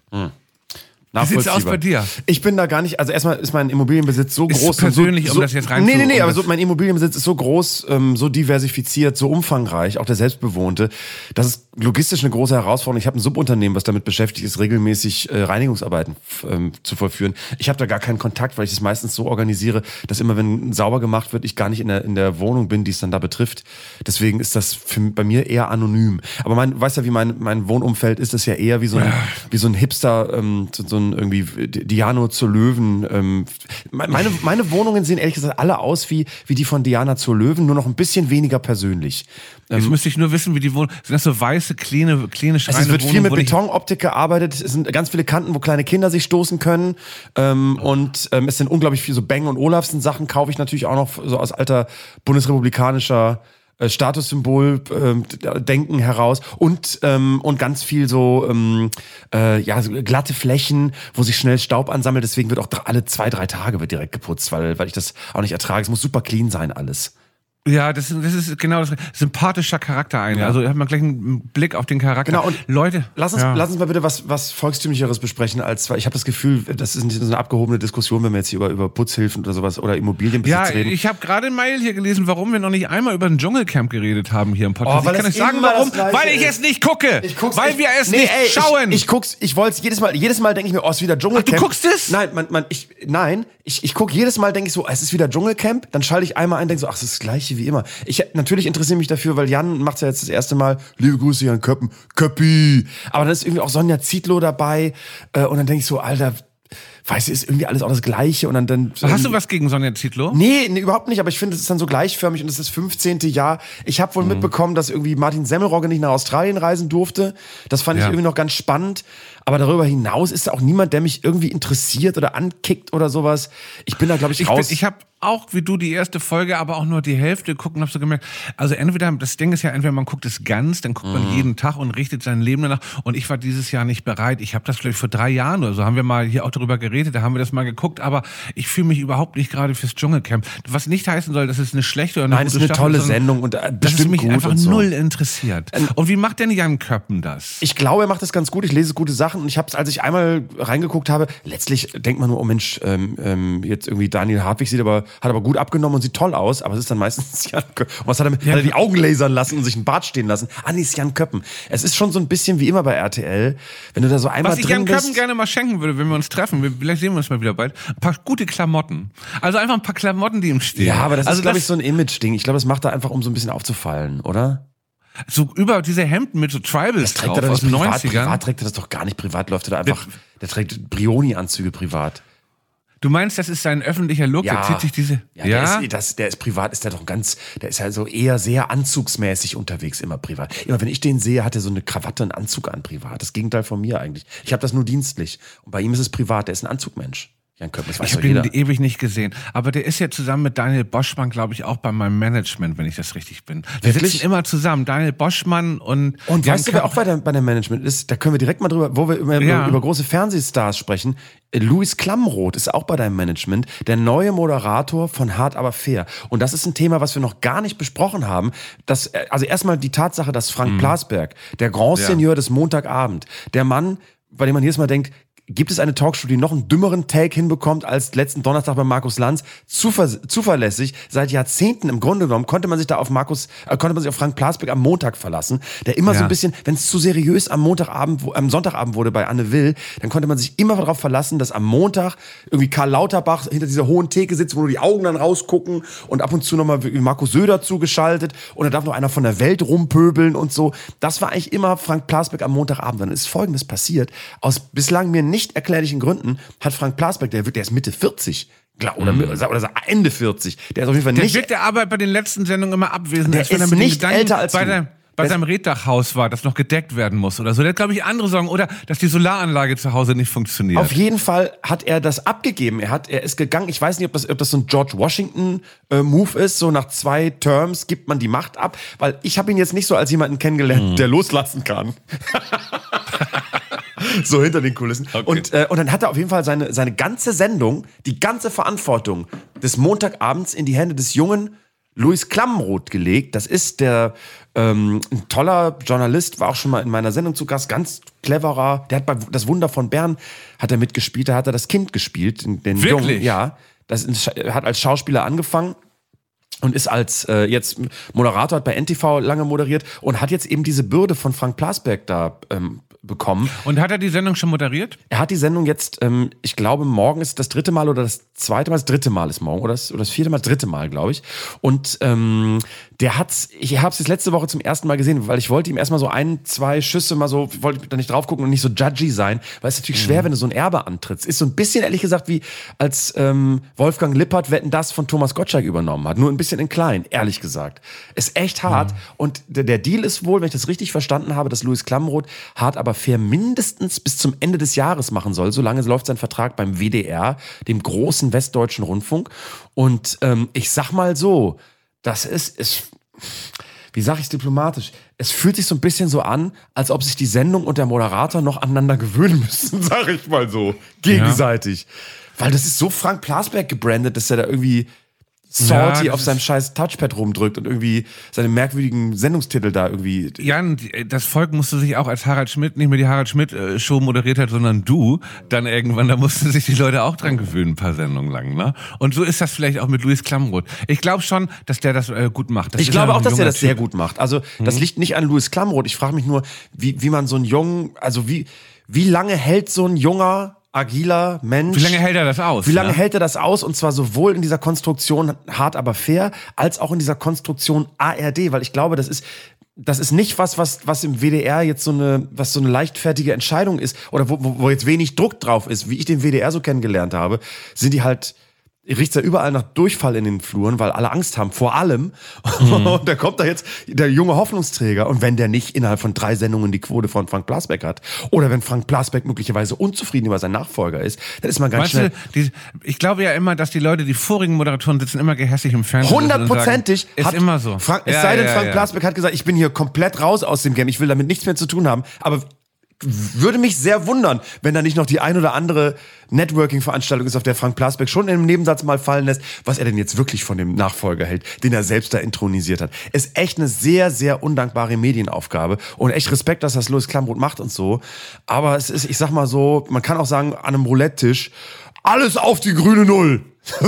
Wie sieht's aus bei dir? Ich bin da gar nicht, also erstmal ist mein Immobilienbesitz so groß. Persönlich, um das jetzt rein Nee, aber mein Immobilienbesitz ist so groß, so diversifiziert, so umfangreich, auch der selbstbewohnte. Das ist logistisch eine große Herausforderung. Ich habe ein Subunternehmen, was damit beschäftigt ist, regelmäßig Reinigungsarbeiten zu vollführen. Ich habe da gar keinen Kontakt, weil ich es meistens so organisiere, dass immer, wenn sauber gemacht wird, ich gar nicht in der Wohnung bin, die es dann da betrifft. Deswegen ist das bei mir eher anonym. Aber weißt ja, wie mein Wohnumfeld ist, das ja eher wie so ein Hipster, so ein ein irgendwie Diana zur Löwen. Meine Wohnungen sehen ehrlich gesagt alle aus wie die von Diana zur Löwen, nur noch ein bisschen weniger persönlich. Jetzt müsste ich nur wissen, wie die Wohnungen, sind das so weiße, kleine schreine Es wird viel Wohnungen, mit Betonoptik gearbeitet, es sind ganz viele Kanten, wo kleine Kinder sich stoßen können und es sind unglaublich viel so Bang & Olufsen Sachen, kaufe ich natürlich auch noch so aus alter bundesrepublikanischer Statussymbol Denken heraus und ganz viel so so glatte Flächen, wo sich schnell Staub ansammelt. Deswegen wird auch alle 2-3 Tage wird direkt geputzt, weil ich das auch nicht ertrage. Es muss super clean sein alles. Ja, das ist genau das. Sympathischer Charakter ein. Ja. Also hat man gleich einen Blick auf den Charakter. Genau, und Leute. Lass uns mal bitte was Volkstümlicheres besprechen, weil ich habe das Gefühl, das ist nicht so eine abgehobene Diskussion, wenn wir jetzt hier über Putzhilfen oder sowas oder Immobilienbesitz reden. Ich habe gerade in Mail hier gelesen, warum wir noch nicht einmal über ein Dschungelcamp geredet haben hier im Podcast. Oh, ich kann euch sagen, warum. Weil ich es nicht gucke. Weil wir es nicht schauen. Ich wollte es jedes Mal denke ich mir, oh, es ist wieder Dschungelcamp. Ach, du guckst es? Nein, ich gucke jedes Mal, denke ich so, es ist wieder Dschungelcamp, dann schalte ich einmal ein, denke so, ach, es ist das Gleiche wie immer. Natürlich interessiere mich dafür, weil Jan macht es ja jetzt das erste Mal. Liebe Grüße, Jan Köppi. Aber dann ist irgendwie auch Sonja Zietlow dabei. Und dann denke ich so, Alter, weißt du, ist irgendwie alles auch das Gleiche. Und dann hast du was gegen Sonja Zietlow? Nee, überhaupt nicht. Aber ich finde, es ist dann so gleichförmig und es ist das 15. Jahr. Ich habe wohl mitbekommen, dass irgendwie Martin Semmelrogge nicht nach Australien reisen durfte. Das fand ich irgendwie noch ganz spannend. Aber darüber hinaus ist da auch niemand, der mich irgendwie interessiert oder ankickt oder sowas. Ich bin da, glaube ich, raus. Ich habe auch, wie du, die erste Folge, aber auch nur die Hälfte gucken, habe so gemerkt. Also entweder, das Ding ist ja, entweder man guckt es ganz, dann guckt man jeden Tag und richtet sein Leben danach. Und ich war dieses Jahr nicht bereit. Ich habe das, glaube ich, vor 3 Jahren oder so, haben wir mal hier auch darüber geredet, da haben wir das mal geguckt. Aber ich fühle mich überhaupt nicht gerade fürs Dschungelcamp. Was nicht heißen soll, dass es eine schlechte oder eine gute Staffel ist. Nein, es ist eine tolle Sendung und bestimmt bestimmt gut. Das mich einfach so. null interessiert. Und wie macht denn Jan Köppen das? Ich glaube, er macht das ganz gut. Ich lese gute Sachen und ich habe es, als ich einmal reingeguckt habe, letztlich denkt man nur, oh Mensch, jetzt irgendwie Daniel Hartwig hat aber gut abgenommen und sieht toll aus, aber es ist dann meistens Jan Köppen. Und was hat er mit? Hat er die Augen lasern lassen und sich einen Bart stehen lassen? Nee, ist Jan Köppen. Es ist schon so ein bisschen wie immer bei RTL, wenn du da so einmal drin bist. Was ich Jan Köppen gerne mal schenken würde, wenn wir uns treffen, vielleicht sehen wir uns mal wieder bald, ein paar gute Klamotten. Also einfach ein paar Klamotten, die ihm stehen. Ja, aber das ist, glaube ich, so ein Image-Ding. Ich glaube, das macht er einfach, um so ein bisschen aufzufallen, oder? So über diese Hemden mit so Tribals drauf aus den 90ern. Privat trägt er das doch gar nicht. Privat läuft er da einfach. Der trägt Brioni-Anzüge privat. Du meinst, das ist sein öffentlicher Look? Ja. Der zieht sich diese. Ja. Der ist privat, der ist ja so eher sehr anzugsmäßig unterwegs, immer privat. Immer wenn ich den sehe, hat er so eine Krawatte, einen Anzug an privat. Das Gegenteil von mir eigentlich. Ich habe das nur dienstlich. Und bei ihm ist es privat, der ist ein Anzugmensch. Jan Köppen, das weiß ich habe ihn ewig nicht gesehen. Aber der ist ja zusammen mit Daniel Boschmann, glaube ich, auch bei meinem Management, wenn ich das richtig bin. Wir sitzen immer zusammen, Daniel Boschmann und Jan weißt du, wer auch bei dem Management ist? Da können wir direkt mal drüber, wo wir über große Fernsehstars sprechen. Luis Klamroth ist auch bei deinem Management, der neue Moderator von Hart aber fair. Und das ist ein Thema, was wir noch gar nicht besprochen haben. Also erstmal die Tatsache, dass Frank Plasberg, der Grand Seigneur des Montagabend, der Mann, bei dem man jedes Mal denkt, gibt es eine Talkshow, die noch einen dümmeren Take hinbekommt als letzten Donnerstag bei Markus Lanz? Zuverlässig, seit Jahrzehnten im Grunde genommen, konnte man sich auf Frank Plasberg am Montag verlassen, der immer so ein bisschen, wenn es zu seriös am Sonntagabend wurde bei Anne Will, dann konnte man sich immer darauf verlassen, dass am Montag irgendwie Karl Lauterbach hinter dieser hohen Theke sitzt, wo nur die Augen dann rausgucken und ab und zu nochmal Markus Söder zugeschaltet und da darf noch einer von der Welt rumpöbeln und so. Das war eigentlich immer Frank Plasberg am Montagabend. Dann ist Folgendes passiert. Aus bislang mir nicht erklärlichen Gründen hat Frank Plasberg, der ist Mitte 40, oder Ende 40. Der ist auf jeden Fall nicht. Der wirkt der Arbeit bei den letzten Sendungen immer abwesend. Der ist nicht älter als bei seinem Reddachhaus war, das noch gedeckt werden muss oder so. Der hat, glaube ich, andere Sorgen. Oder, dass die Solaranlage zu Hause nicht funktioniert. Auf jeden Fall hat er das abgegeben. Er ist gegangen. Ich weiß nicht, ob das so ein George Washington-Move ist. So nach 2 Terms gibt man die Macht ab. Weil ich habe ihn jetzt nicht so als jemanden kennengelernt, der loslassen kann. So hinter den Kulissen. Okay. Und dann hat er auf jeden Fall seine ganze Sendung, die ganze Verantwortung des Montagabends in die Hände des jungen Luis Klamroth gelegt. Das ist ein toller Journalist, war auch schon mal in meiner Sendung zu Gast, ganz cleverer. Der hat bei Das Wunder von Bern hat er mitgespielt, da hat er das Kind gespielt. Den Wirklich? Jungen, ja. Hat als Schauspieler angefangen. Und ist als jetzt Moderator, hat bei NTV lange moderiert und hat jetzt eben diese Bürde von Frank Plasberg da bekommen. Und hat er die Sendung schon moderiert? Er hat die Sendung jetzt, ich glaube, morgen ist das 3. Mal oder das 2. Mal, das 3. Mal ist morgen oder das 4. Mal, das 3. Mal, glaube ich. Und ich habe es jetzt letzte Woche zum ersten Mal gesehen, weil ich wollte ihm erstmal so 1-2 Schüsse mal so, wollte da nicht drauf gucken und nicht so judgy sein, weil es ist natürlich schwer, wenn du so ein Erbe antrittst. Ist so ein bisschen, ehrlich gesagt, wie als Wolfgang Lippert Wetten, das von Thomas Gottschalk übernommen hat. Nur ein bisschen in klein, ehrlich gesagt. Ist echt hart. Und der Deal ist wohl, wenn ich das richtig verstanden habe, dass Louis Klamroth hart aber fair mindestens bis zum Ende des Jahres machen soll. Solange läuft sein Vertrag beim WDR, dem großen westdeutschen Rundfunk. Und ich sag mal so, das ist wie sag ich's diplomatisch? Es fühlt sich so ein bisschen so an, als ob sich die Sendung und der Moderator noch aneinander gewöhnen müssen, sag ich mal so, gegenseitig. Ja. Weil das ist so Frank Plasberg gebrandet, dass er da irgendwie salty auf seinem scheiß Touchpad rumdrückt und irgendwie seine merkwürdigen Sendungstitel da irgendwie... Jan, das Volk musste sich auch, als Harald Schmidt nicht mehr die Harald Schmidt-Show moderiert hat, sondern du, dann irgendwann, da mussten sich die Leute auch dran gewöhnen, ein paar Sendungen lang, ne? Und so ist das vielleicht auch mit Louis Klamroth. Ich glaube schon, dass der das gut macht. Ich glaube auch, dass der das sehr gut macht. Also, das liegt nicht an Louis Klamroth. Ich frage mich nur, wie man so einen jungen, also wie lange hält so ein junger, agiler Mensch. Wie lange hält er das aus? Wie lange hält er das aus? Und zwar sowohl in dieser Konstruktion hart aber fair, als auch in dieser Konstruktion ARD, weil ich glaube, das ist nicht was im WDR jetzt so eine leichtfertige Entscheidung ist oder wo jetzt wenig Druck drauf ist. Wie ich den WDR so kennengelernt habe, sind die halt, riecht's ja überall nach Durchfall in den Fluren, weil alle Angst haben, vor allem. Und da kommt da jetzt der junge Hoffnungsträger. Und wenn der nicht innerhalb von 3 Sendungen die Quote von Frank Plasberg hat, oder wenn Frank Plasberg möglicherweise unzufrieden über seinen Nachfolger ist, dann ist man ganz schnell... Ich glaube ja immer, dass die Leute, die vorigen Moderatoren sitzen immer gehässig im Fernsehen. 100%ig. Ist immer so. Es sei denn, Frank Plasberg hat gesagt, ich bin hier komplett raus aus dem Game, ich will damit nichts mehr zu tun haben. Aber würde mich sehr wundern, wenn da nicht noch die ein oder andere Networking-Veranstaltung ist, auf der Frank Plasberg schon in einem Nebensatz mal fallen lässt, was er denn jetzt wirklich von dem Nachfolger hält, den er selbst da intronisiert hat. Ist echt eine sehr, sehr undankbare Medienaufgabe und echt Respekt, dass das Louis Klamroth macht und so. Aber es ist, ich sag mal so, man kann auch sagen, an einem Roulette-Tisch, alles auf die grüne Null.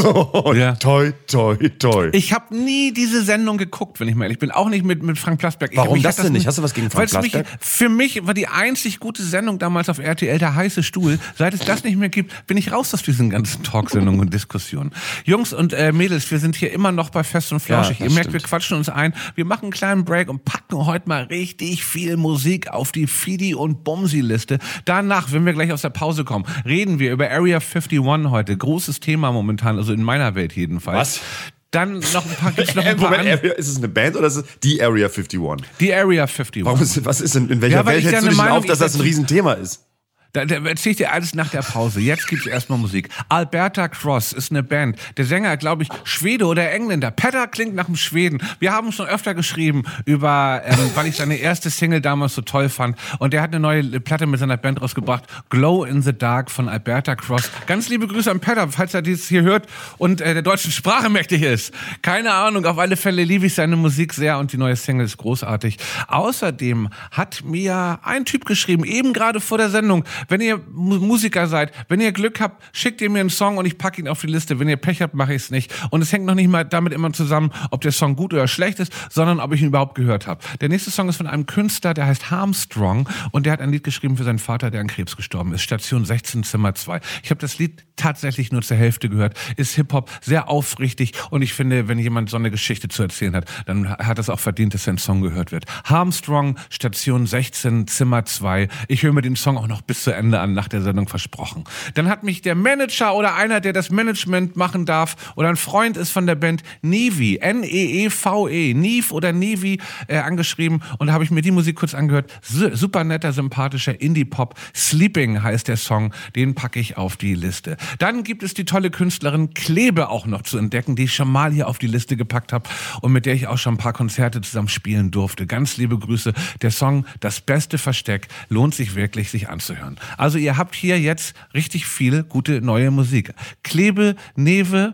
Ja. Toi, toi, toi. Ich habe nie diese Sendung geguckt, wenn ich mal ehrlich bin. Auch nicht mit Frank Plasberg. Warum das denn nicht? Hast du was gegen Frank Plasberg? Für mich war die einzig gute Sendung damals auf RTL der heiße Stuhl. Seit es das nicht mehr gibt, bin ich raus aus diesen ganzen Talksendungen und Diskussionen. Jungs und Mädels, wir sind hier immer noch bei Fest und Flauschig. Ihr merkt, wir quatschen uns ein. Wir machen einen kleinen Break und packen heute mal richtig viel Musik auf die Fidi- und Bumsi-Liste. Danach, wenn wir gleich aus der Pause kommen, reden wir über Area 51 heute. Großes Thema momentan. Also in meiner Welt jedenfalls. Was? Dann noch ein paar, gibt's noch ein paar ist es eine Band oder ist es die Area 51? Die Area 51. Was ist denn, in welcher Welt hältst du dich denn auf, dass das ein Riesenthema ist? Da erzähl ich dir alles nach der Pause. Jetzt gibt's erstmal Musik. Alberta Cross ist eine Band. Der Sänger, glaube ich, Schwede oder Engländer. Petter klingt nach einem Schweden. Wir haben schon öfter geschrieben über, weil ich seine erste Single damals so toll fand. Und der hat eine neue Platte mit seiner Band rausgebracht. Glow in the Dark von Alberta Cross. Ganz liebe Grüße an Petter, falls er dieses hier hört und der deutschen Sprache mächtig ist. Keine Ahnung, auf alle Fälle liebe ich seine Musik sehr und die neue Single ist großartig. Außerdem hat mir ein Typ geschrieben, eben gerade vor der Sendung, wenn ihr Musiker seid, wenn ihr Glück habt, schickt ihr mir einen Song und ich packe ihn auf die Liste. Wenn ihr Pech habt, mache ich es nicht. Und es hängt noch nicht mal damit immer zusammen, ob der Song gut oder schlecht ist, sondern ob ich ihn überhaupt gehört habe. Der nächste Song ist von einem Künstler, der heißt Armstrong und der hat ein Lied geschrieben für seinen Vater, der an Krebs gestorben ist. Station 16, Zimmer 2. Ich habe das Lied tatsächlich nur zur Hälfte gehört. Ist Hip-Hop, sehr aufrichtig und ich finde, wenn jemand so eine Geschichte zu erzählen hat, dann hat es auch verdient, dass sein Song gehört wird. Armstrong, Station 16, Zimmer 2. Ich höre mir den Song auch noch bis zu Ende an, nach der Sendung versprochen. Dann hat mich der Manager oder einer, der das Management machen darf oder ein Freund ist von der Band Nevi, N-E-E-V-E, Neve oder Nevi angeschrieben und da habe ich mir die Musik kurz angehört. Super netter, sympathischer Indie-Pop. Sleeping heißt der Song, den packe ich auf die Liste. Dann gibt es die tolle Künstlerin Klebe auch noch zu entdecken, die ich schon mal hier auf die Liste gepackt habe und mit der ich auch schon ein paar Konzerte zusammen spielen durfte. Ganz liebe Grüße. Der Song Das beste Versteck lohnt sich wirklich, sich anzuhören. Also ihr habt hier jetzt richtig viel gute neue Musik. Klebe, Neve,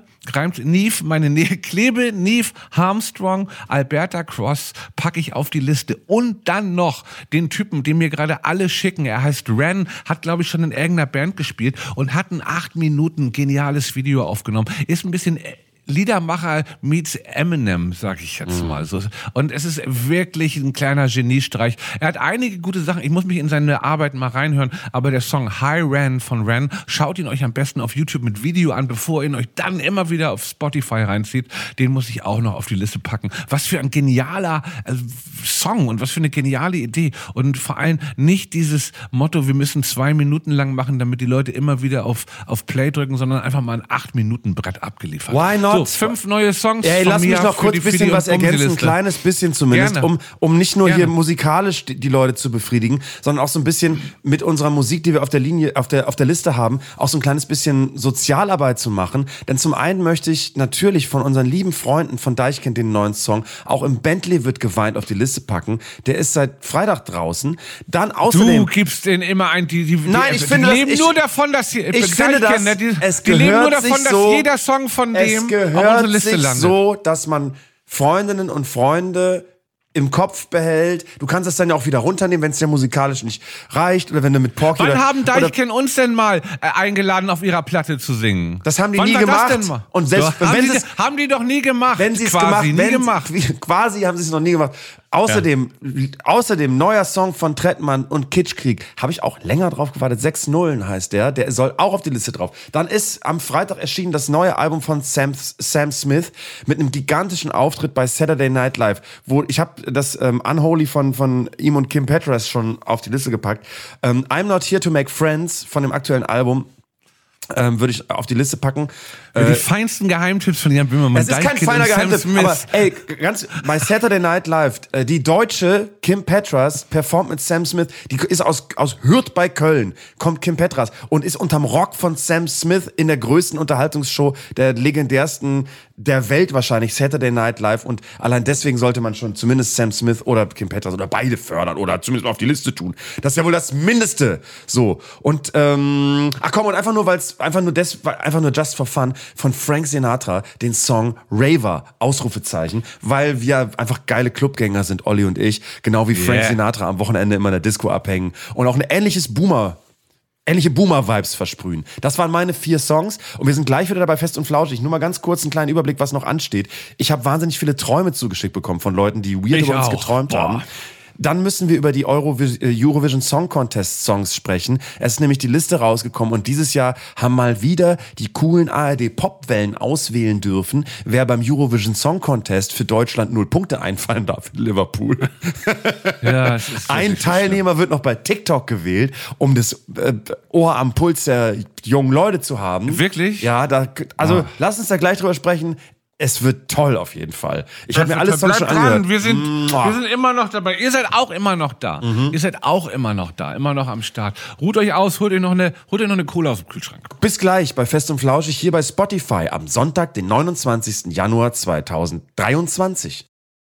Klebe, Neve, Armstrong, Alberta Cross packe ich auf die Liste. Und dann noch den Typen, den mir gerade alle schicken. Er heißt Ren, hat glaube ich schon in irgendeiner Band gespielt und hat ein 8 Minuten geniales Video aufgenommen. Ist ein bisschen Liedermacher meets Eminem, sag ich jetzt mal so. Und es ist wirklich ein kleiner Geniestreich. Er hat einige gute Sachen. Ich muss mich in seine Arbeit mal reinhören. Aber der Song High Ren von Ren, schaut ihn euch am besten auf YouTube mit Video an, bevor ihr ihn euch dann immer wieder auf Spotify reinzieht. Den muss ich auch noch auf die Liste packen. Was für ein genialer Song und was für eine geniale Idee. Und vor allem nicht dieses Motto, wir müssen 2 Minuten lang machen, damit die Leute immer wieder auf Play drücken, sondern einfach mal ein 8-Minuten-Brett abgeliefert. Why not? So, 5 neue Songs Ey, von lass mir mich noch kurz ein bisschen was ergänzen, ein kleines bisschen zumindest, um nicht nur hier musikalisch die Leute zu befriedigen, sondern auch so ein bisschen mit unserer Musik, die wir auf der Linie, auf der Liste haben, auch so ein kleines bisschen Sozialarbeit zu machen. Denn zum einen möchte ich natürlich von unseren lieben Freunden von Deichkind den neuen Song auch im Bentley wird geweint auf die Liste packen. Der ist seit Freitag draußen. Dann außerdem... Du gibst denen immer ein... Nein, ich finde, die leben nur davon, dass sie... Ich finde das... Die leben nur davon, dass jeder Song von dem auf unsere Liste landet. So, dass man Freundinnen und Freunde im Kopf behält. Du kannst es dann ja auch wieder runternehmen, wenn es dir musikalisch nicht reicht oder wenn du mit Porky... Wann haben Deichkind uns denn mal eingeladen, auf ihrer Platte zu singen? Das haben die nie gemacht. Und selbst haben die doch nie gemacht. Wenn sie es gemacht, quasi haben sie es noch nie gemacht. Außerdem neuer Song von Trettmann und Kitschkrieg. Habe ich auch länger drauf gewartet. 6 Nullen heißt der. Der soll auch auf die Liste drauf. Dann ist am Freitag erschienen das neue Album von Sam Smith mit einem gigantischen Auftritt bei Saturday Night Live. Wo ich habe das Unholy von ihm und Kim Petras schon auf die Liste gepackt. I'm Not Here to Make Friends von dem aktuellen Album. Würde ich auf die Liste packen. Die feinsten Geheimtipps von Jan Böhmermann. Es ist kein feiner Geheimtipp, aber ey, bei Saturday Night Live, die deutsche Kim Petras performt mit Sam Smith, die ist aus Hürth bei Köln, kommt Kim Petras und ist unterm Rock von Sam Smith in der größten Unterhaltungsshow, der legendärsten der Welt wahrscheinlich, Saturday Night Live, und allein deswegen sollte man schon zumindest Sam Smith oder Kim Petras oder beide fördern oder zumindest mal auf die Liste tun. Das ist ja wohl das Mindeste. So. Und, und einfach nur just for fun, von Frank Sinatra den Song Raver, Ausrufezeichen, weil wir einfach geile Clubgänger sind, Olli und ich, genau wie Frank Sinatra am Wochenende immer in der Disco abhängen und auch ein ähnliche Boomer-Vibes versprühen. Das waren meine 4 Songs und wir sind gleich wieder dabei fest und flauschig. Nur mal ganz kurz einen kleinen Überblick, was noch ansteht. Ich habe wahnsinnig viele Träume zugeschickt bekommen von Leuten, die weird über uns geträumt haben. Dann müssen wir über die Eurovision Song Contest Songs sprechen. Es ist nämlich die Liste rausgekommen und dieses Jahr haben mal wieder die coolen ARD-Popwellen auswählen dürfen, wer beim Eurovision Song Contest für Deutschland 0 Punkte einfallen darf in Liverpool. Ja, ein Teilnehmer wird noch bei TikTok gewählt, um das Ohr am Puls der jungen Leute zu haben. Wirklich? Ja, lass uns da gleich drüber sprechen. Es wird toll auf jeden Fall. Ich habe mir alles Songs schon angehört. Wir sind immer noch dabei. Ihr seid auch immer noch da. Ihr seid auch immer noch da, immer noch am Start. Ruht euch aus, holt euch noch eine Cola aus dem Kühlschrank. Bis gleich bei Fest und Flauschig hier bei Spotify am Sonntag, den 29. Januar 2023.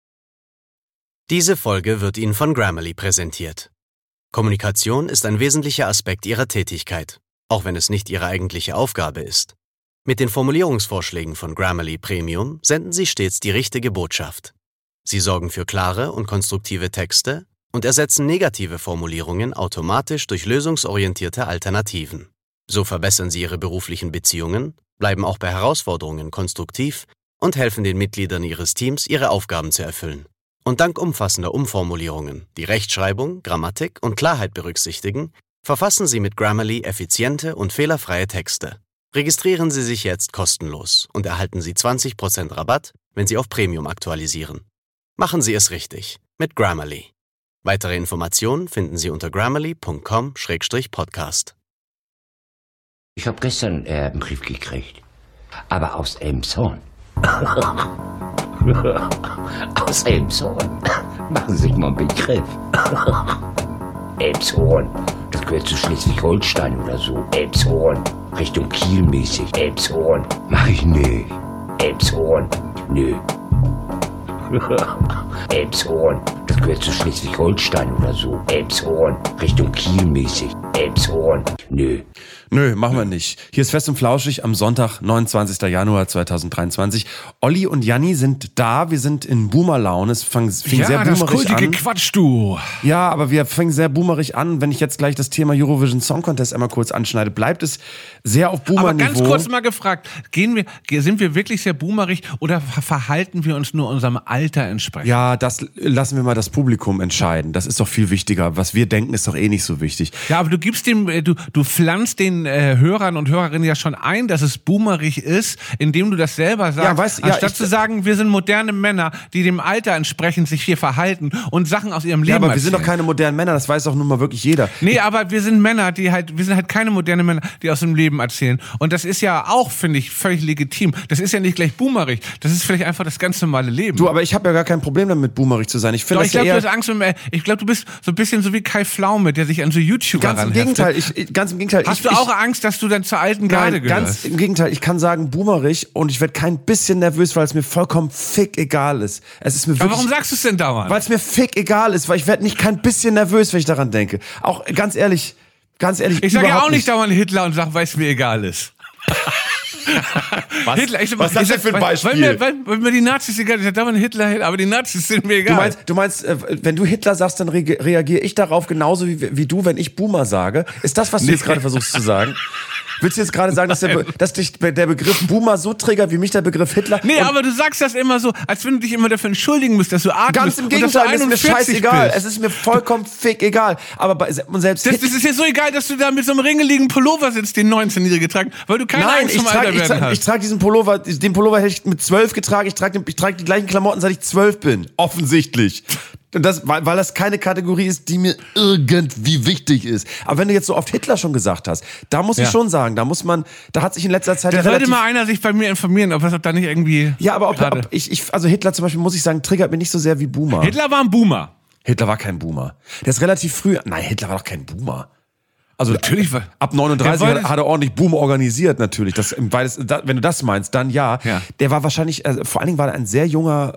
Diese Folge wird Ihnen von Grammarly präsentiert. Kommunikation ist ein wesentlicher Aspekt Ihrer Tätigkeit, auch wenn es nicht Ihre eigentliche Aufgabe ist. Mit den Formulierungsvorschlägen von Grammarly Premium senden Sie stets die richtige Botschaft. Sie sorgen für klare und konstruktive Texte und ersetzen negative Formulierungen automatisch durch lösungsorientierte Alternativen. So verbessern Sie Ihre beruflichen Beziehungen, bleiben auch bei Herausforderungen konstruktiv und helfen den Mitgliedern Ihres Teams, ihre Aufgaben zu erfüllen. Und dank umfassender Umformulierungen, die Rechtschreibung, Grammatik und Klarheit berücksichtigen, verfassen Sie mit Grammarly effiziente und fehlerfreie Texte. Registrieren Sie sich jetzt kostenlos und erhalten Sie 20% Rabatt, wenn Sie auf Premium aktualisieren. Machen Sie es richtig mit Grammarly. Weitere Informationen finden Sie unter grammarly.com/podcast. Ich habe gestern einen Brief gekriegt, aber aus Elmshorn. Aus Elmshorn. Machen Sie sich mal einen Begriff. Elmshorn. Das gehört zu Schleswig-Holstein oder so. Elmshorn. Richtung Kiel mäßig. Elmshorn. Mach ich nicht. Elmshorn. Nö. Elmshorn. Das gehört zu Schleswig-Holstein oder so. Elmshorn. Richtung Kiel mäßig. Elmshorn. Nö. Nö, machen wir nicht. Hier ist Fest und Flauschig am Sonntag, 29. Januar 2023. Olli und Janni sind da. Wir sind in Boomer-Laune. Es fing sehr boomerig das kultige an. Quatsch, du. Ja, aber wir fingen sehr boomerig an. Wenn ich jetzt gleich das Thema Eurovision Song Contest einmal kurz anschneide, bleibt es sehr auf Boomer-Niveau. Aber ganz kurz mal gefragt, sind wir wirklich sehr boomerig oder verhalten wir uns nur unserem Alter entsprechend? Ja, das lassen wir mal das Publikum entscheiden. Das ist doch viel wichtiger. Was wir denken, ist doch eh nicht so wichtig. Ja, aber du gibst du pflanzt den Hörern und Hörerinnen ja schon ein, dass es boomerig ist, indem du das selber sagst, anstatt zu sagen, wir sind moderne Männer, die dem Alter entsprechend sich hier verhalten und Sachen aus ihrem Leben aber wir erzählen. sind doch keine modernen Männer, das weiß doch nun mal wirklich jeder. Nee, aber wir sind Männer, wir sind halt keine modernen Männer, die aus dem Leben erzählen. Und das ist ja auch, finde ich, völlig legitim. Das ist ja nicht gleich boomerig, das ist vielleicht einfach das ganz normale Leben. Du, aber ich habe ja gar kein Problem damit, boomerig zu sein. Ich finde, ich glaube, du hast Angst, ich glaube, du bist so ein bisschen so wie Kai Pflaume, der sich an so YouTuber ranheftet. Ganz im Gegenteil. Hast du auch Angst, dass du dann zur alten Garde gehörst? Ganz im Gegenteil. Ich kann sagen, boomerig und ich werde kein bisschen nervös, weil es mir vollkommen fick egal ist. Es ist mir wirklich, aber warum sagst du es denn dauernd? Weil es mir fick egal ist, weil ich werde nicht kein bisschen nervös, wenn ich daran denke. Auch ganz ehrlich. Ich sage ja auch nicht dauernd Hitler und sag, weil es mir egal ist. Was? Hitler, Was ist das denn für ein Beispiel? Weil mir die Nazis egal sind. Ich sage, Hitler, aber die Nazis sind mir egal. Du meinst, wenn du Hitler sagst, dann reagiere ich darauf genauso wie du, wenn ich Boomer sage. Ist das, was du jetzt gerade versuchst zu sagen? Willst du jetzt gerade sagen, dass dich der Begriff Boomer so triggert, wie mich der Begriff Hitler? Nee, aber du sagst das immer so, als wenn du dich immer dafür entschuldigen musst, dass du atmest. Ganz im Gegenteil, es ist mir scheißegal. Es ist mir vollkommen fick egal. Aber selbst das ist dir so egal, dass du da mit so einem ringeligen Pullover sitzt, den 19-Jährige tragen, weil du keine Angst vom Alter werden hast. Ich trage den Pullover hätte ich mit 12 getragen. Ich trage die gleichen Klamotten, seit ich 12 bin. Offensichtlich. Und weil das keine Kategorie ist, die mir irgendwie wichtig ist. Aber wenn du jetzt so oft Hitler schon gesagt hast, da muss ich schon sagen, da hat sich in letzter Zeit da sollte mal einer sich bei mir informieren, ob da nicht irgendwie. Ja, aber also Hitler zum Beispiel, muss ich sagen, triggert mich nicht so sehr wie Boomer. Hitler war ein Boomer. Hitler war kein Boomer. Der ist relativ früh. Nein, Hitler war doch kein Boomer. Also natürlich ab 39 hat er ordentlich Boom organisiert, natürlich. Wenn du das meinst, dann ja. Der war wahrscheinlich, vor allen Dingen war er ein sehr junger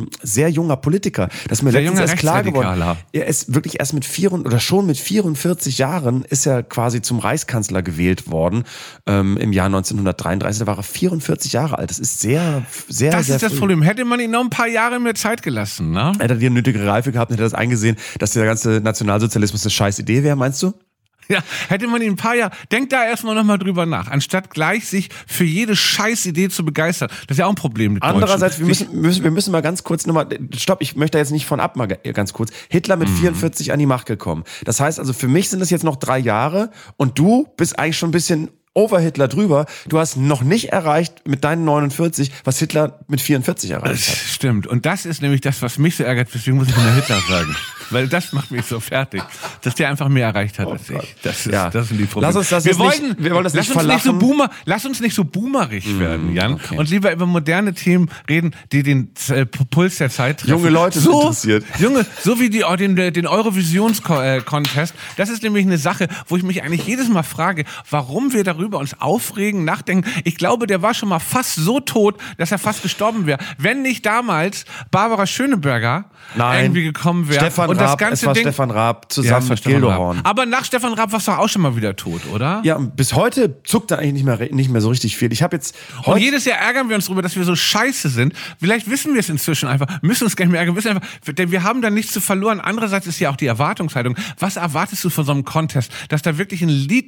Politiker. Das ist mir letztens erst klar geworden. Er ist wirklich erst schon mit 44 Jahren ist er quasi zum Reichskanzler gewählt worden, im Jahr 1933. Da war er 44 Jahre alt. Das ist sehr, sehr, das sehr ist das früh. Problem. Hätte man ihm noch ein paar Jahre mehr Zeit gelassen, ne? Hätte er die nötige Reife gehabt und hätte das eingesehen, dass der ganze Nationalsozialismus eine scheiß Idee wäre, meinst du? Ja, hätte man ihn ein paar Jahre, denk da erstmal nochmal drüber nach, anstatt gleich sich für jede Scheißidee zu begeistern. Das ist ja auch ein Problem mit Andererseits, wir müssen mal ganz kurz nochmal, stopp, ich möchte da jetzt nicht von ab, mal ganz kurz. Hitler mit 44 an die Macht gekommen. Das heißt also, für mich sind es jetzt noch 3 Jahre und du bist eigentlich schon ein bisschen over Hitler drüber. Du hast noch nicht erreicht mit deinen 49, was Hitler mit 44 erreicht hat. Stimmt. Und das ist nämlich das, was mich so ärgert. Deswegen muss ich immer Hitler sagen. Weil das macht mich so fertig. Dass der einfach mehr erreicht hat als ich. Das sind die Probleme. Lass uns das wir wollen das nicht verlachen. Lass uns nicht so boomerig werden, Jan. Okay. Und lieber über moderne Themen reden, die den Puls der Zeit treffen. Junge Leute sind interessiert. So wie den Eurovisions-Contest. Das ist nämlich eine Sache, wo ich mich eigentlich jedes Mal frage, warum wir darüber uns aufregen, nachdenken. Ich glaube, der war schon mal fast so tot, dass er fast gestorben wäre. Wenn nicht damals Barbara Schöneberger irgendwie gekommen wäre. Stefan Raab zusammen mit Gildohorn. Aber nach Stefan Raab warst du auch schon mal wieder tot, oder? Ja, und bis heute zuckt da eigentlich nicht mehr so richtig viel. Ich habe jetzt und jedes Jahr ärgern wir uns darüber, dass wir so scheiße sind. Vielleicht wissen wir es inzwischen einfach, müssen uns gar nicht mehr ärgern, wissen einfach, denn wir haben da nichts zu verloren. Andererseits ist ja auch die Erwartungshaltung. Was erwartest du von so einem Contest? Dass da wirklich ein Lied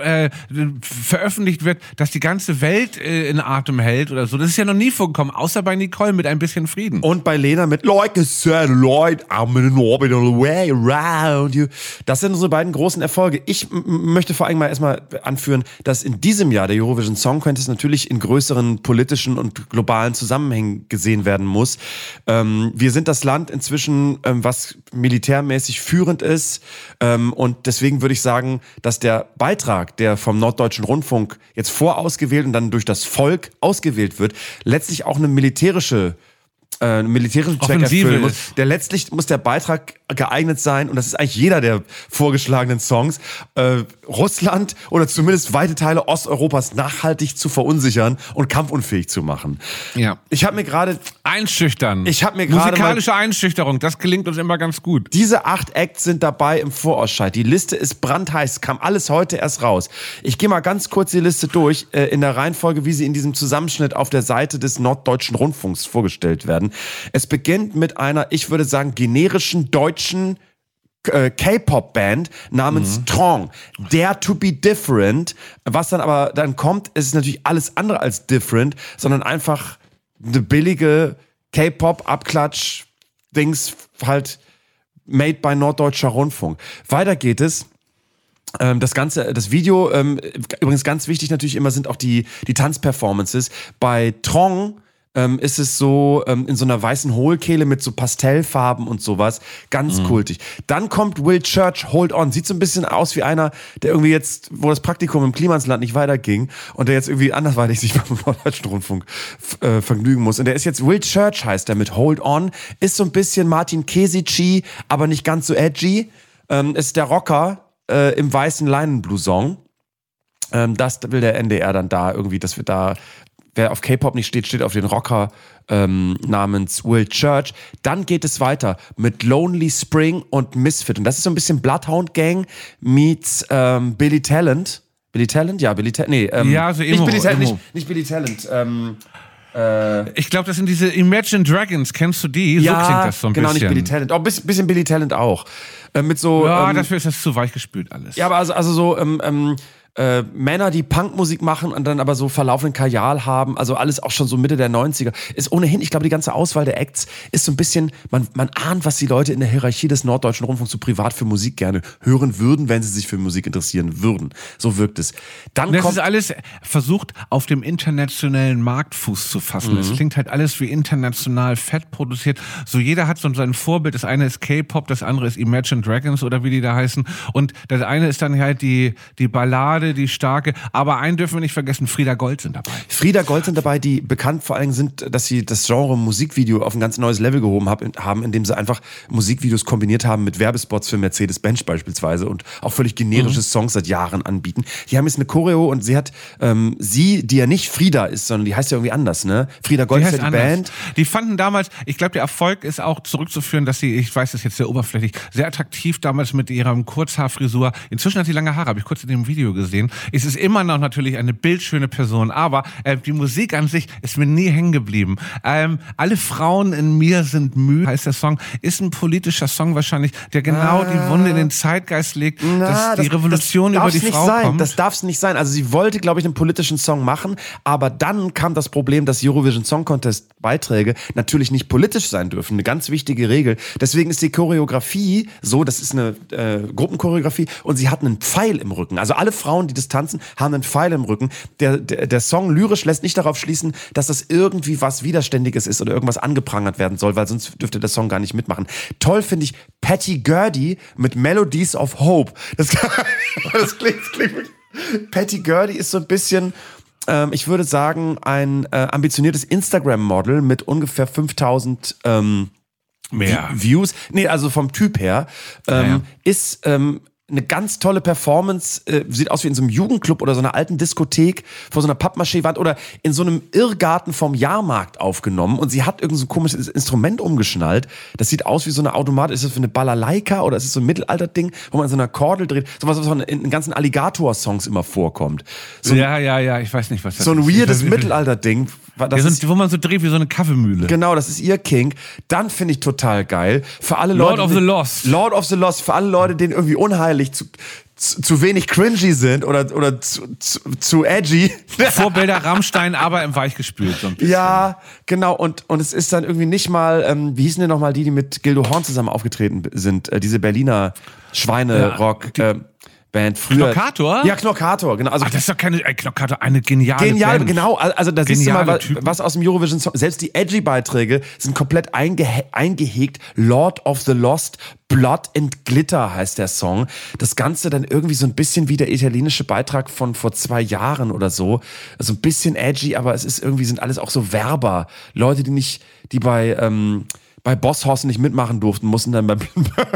veröffentlicht wird, dass die ganze Welt in Atem hält oder so. Das ist ja noch nie vorgekommen, außer bei Nicole mit Ein bisschen Frieden. Und bei Lena mit Like a Satellite, I'm in an orbital way around you. Das sind unsere beiden großen Erfolge. Ich möchte vor allem mal erstmal anführen, dass in diesem Jahr der Eurovision Song Contest natürlich in größeren politischen und globalen Zusammenhängen gesehen werden muss. Wir sind das Land inzwischen, was militärmäßig führend ist. Und deswegen würde ich sagen, dass der Beitrag, der vom Norddeutschen Rundfunk jetzt vorausgewählt und dann durch das Volk ausgewählt wird, letztlich auch eine militärische militärischen Zweck Offensive erfüllen muss. ist. Der letztlich muss der Beitrag geeignet sein, und das ist eigentlich jeder der vorgeschlagenen Songs, Russland oder zumindest weite Teile Osteuropas nachhaltig zu verunsichern und kampfunfähig zu machen. Ja. Ich habe mir gerade Einschüchtern. gerade musikalische Einschüchterung, das gelingt uns immer ganz gut. Diese 8 Acts sind dabei im Vorausscheid. Die Liste ist brandheiß, kam alles heute erst raus. Ich gehe mal ganz kurz die Liste durch, in der Reihenfolge, wie sie in diesem Zusammenschnitt auf der Seite des Norddeutschen Rundfunks vorgestellt werden. Es beginnt mit einer, ich würde sagen, generischen deutschen K-Pop-Band namens Trong. Dare to be different. Was dann kommt, ist natürlich alles andere als different, sondern einfach eine billige K-Pop-Abklatsch-Dings, halt made by Norddeutscher Rundfunk. Weiter geht es. Das Video, übrigens ganz wichtig natürlich immer sind auch die Tanzperformances. Bei Trong ist es so in so einer weißen Hohlkehle mit so Pastellfarben und sowas. Ganz kultig. Dann kommt Will Church, Hold On. Sieht so ein bisschen aus wie einer, der irgendwie jetzt, wo das Praktikum im Klimansland nicht weiterging und der jetzt irgendwie anderweitig sich beim Norddeutschen Rundfunk vergnügen muss. Und der ist jetzt, Will Church heißt der mit Hold On. Ist so ein bisschen Martin Kesici, aber nicht ganz so edgy. Ist der Rocker im weißen Leinenblouson. Das will der NDR dann da irgendwie, dass wir da, wer auf K-Pop nicht steht, steht auf den Rocker namens Will Church. Dann geht es weiter mit Lonely Spring und Misfit. Und das ist so ein bisschen Bloodhound Gang meets Billy Talent. Billy Talent? Ja, Billy Talent. Nee, ja, so Emo, nicht Billy Talent. Emo. Nicht Billy Talent. Ich glaube, das sind diese Imagine Dragons. Kennst du die? So klingt das so ein genau, bisschen. Nicht Billy Talent. Auch bisschen Billy Talent auch. Mit so. Ja, dafür ist das zu weich gespült alles. Ja, aber also so Männer, die Punkmusik machen und dann aber so verlaufenden Kajal haben, also alles auch schon so Mitte der 90er, ist ohnehin, ich glaube, die ganze Auswahl der Acts ist so ein bisschen, man ahnt, was die Leute in der Hierarchie des Norddeutschen Rundfunks so privat für Musik gerne hören würden, wenn sie sich für Musik interessieren würden. So wirkt es. Dann das kommt ist alles versucht, auf dem internationalen Markt Fuß zu fassen. Es klingt halt alles wie international fett produziert. So jeder hat so sein Vorbild. Das eine ist K-Pop, das andere ist Imagine Dragons oder wie die da heißen. Und das eine ist dann halt die Ballade, die starke, aber einen dürfen wir nicht vergessen, Frieda Gold sind dabei. Frieda Gold sind dabei, die bekannt vor allem sind, dass sie das Genre Musikvideo auf ein ganz neues Level gehoben haben, indem sie einfach Musikvideos kombiniert haben mit Werbespots für Mercedes-Benz beispielsweise und auch völlig generische Songs seit Jahren anbieten. Die haben jetzt eine Choreo und sie hat, die ja nicht Frieda ist, sondern die heißt ja irgendwie anders, ne? Frieda Gold ist ja die Band. Die fanden damals, ich glaube, der Erfolg ist auch zurückzuführen, dass sie, ich weiß das jetzt sehr oberflächlich, sehr attraktiv damals mit ihrer Kurzhaarfrisur, inzwischen hat sie lange Haare, habe ich kurz in dem Video gesehen. Es ist immer noch natürlich eine bildschöne Person, aber die Musik an sich ist mir nie hängen geblieben. Alle Frauen in mir sind müde, heißt der Song, ist ein politischer Song wahrscheinlich, der genau die Wunde in den Zeitgeist legt, dass die Revolution über die Frau kommt. Das darf es nicht sein. Also sie wollte, glaube ich, einen politischen Song machen, aber dann kam das Problem, dass Eurovision Song Contest Beiträge natürlich nicht politisch sein dürfen. Eine ganz wichtige Regel. Deswegen ist die Choreografie so, das ist eine Gruppenchoreografie und sie hat einen Pfeil im Rücken. Also alle Frauen, die das tanzen, haben einen Pfeil im Rücken. Der Song lyrisch lässt nicht darauf schließen, dass das irgendwie was Widerständiges ist oder irgendwas angeprangert werden soll, weil sonst dürfte der Song gar nicht mitmachen. Toll finde ich Patty Gurdy mit Melodies of Hope. Das klingt Patty Gurdy ist so ein bisschen, ich würde sagen, ein ambitioniertes Instagram-Model mit ungefähr 5000 mehr Views. Nee, also vom Typ her. Ist eine ganz tolle Performance, sieht aus wie in so einem Jugendclub oder so einer alten Diskothek vor so einer Pappmaché-Wand oder in so einem Irrgarten vom Jahrmarkt aufgenommen und sie hat irgend so ein komisches Instrument umgeschnallt. Das sieht aus wie so eine Automat. Ist das für eine Balalaika oder ist es so ein Mittelalter-Ding, wo man so eine Kordel dreht? Sowas, was in den ganzen Alligator-Songs immer vorkommt. So ja, ich weiß nicht, was das ist. So ein weirdes Mittelalter-Ding. Wo man so dreht wie so eine Kaffeemühle. Genau, das ist ihr King. Dann finde ich total geil. Für alle Lord Leute, of the Lost. Für alle Leute, denen irgendwie unheilig zu wenig cringy sind oder zu edgy. Vorbilder Rammstein, aber im Weichgespült. So ein bisschen. Ja, genau. Und es ist dann irgendwie nicht mal, wie hießen denn nochmal die mit Gildo Horn zusammen aufgetreten sind? Diese Berliner Schweinerock. Band früher. Knockator? Ja, Knockator, genau. Also, das ist doch keine Knockator, eine geniale Band. Genau. Also da siehst du mal, Typen. was aus dem Eurovision Song, selbst die Edgy-Beiträge sind komplett eingehegt. Lord of the Lost, Blood and Glitter heißt der Song. Das Ganze dann irgendwie so ein bisschen wie der italienische Beitrag von vor 2 Jahren oder so. Also ein bisschen edgy, aber es ist irgendwie, sind alles auch so Werber. Leute, die bei Boss Hoss nicht mitmachen durften, mussten dann beim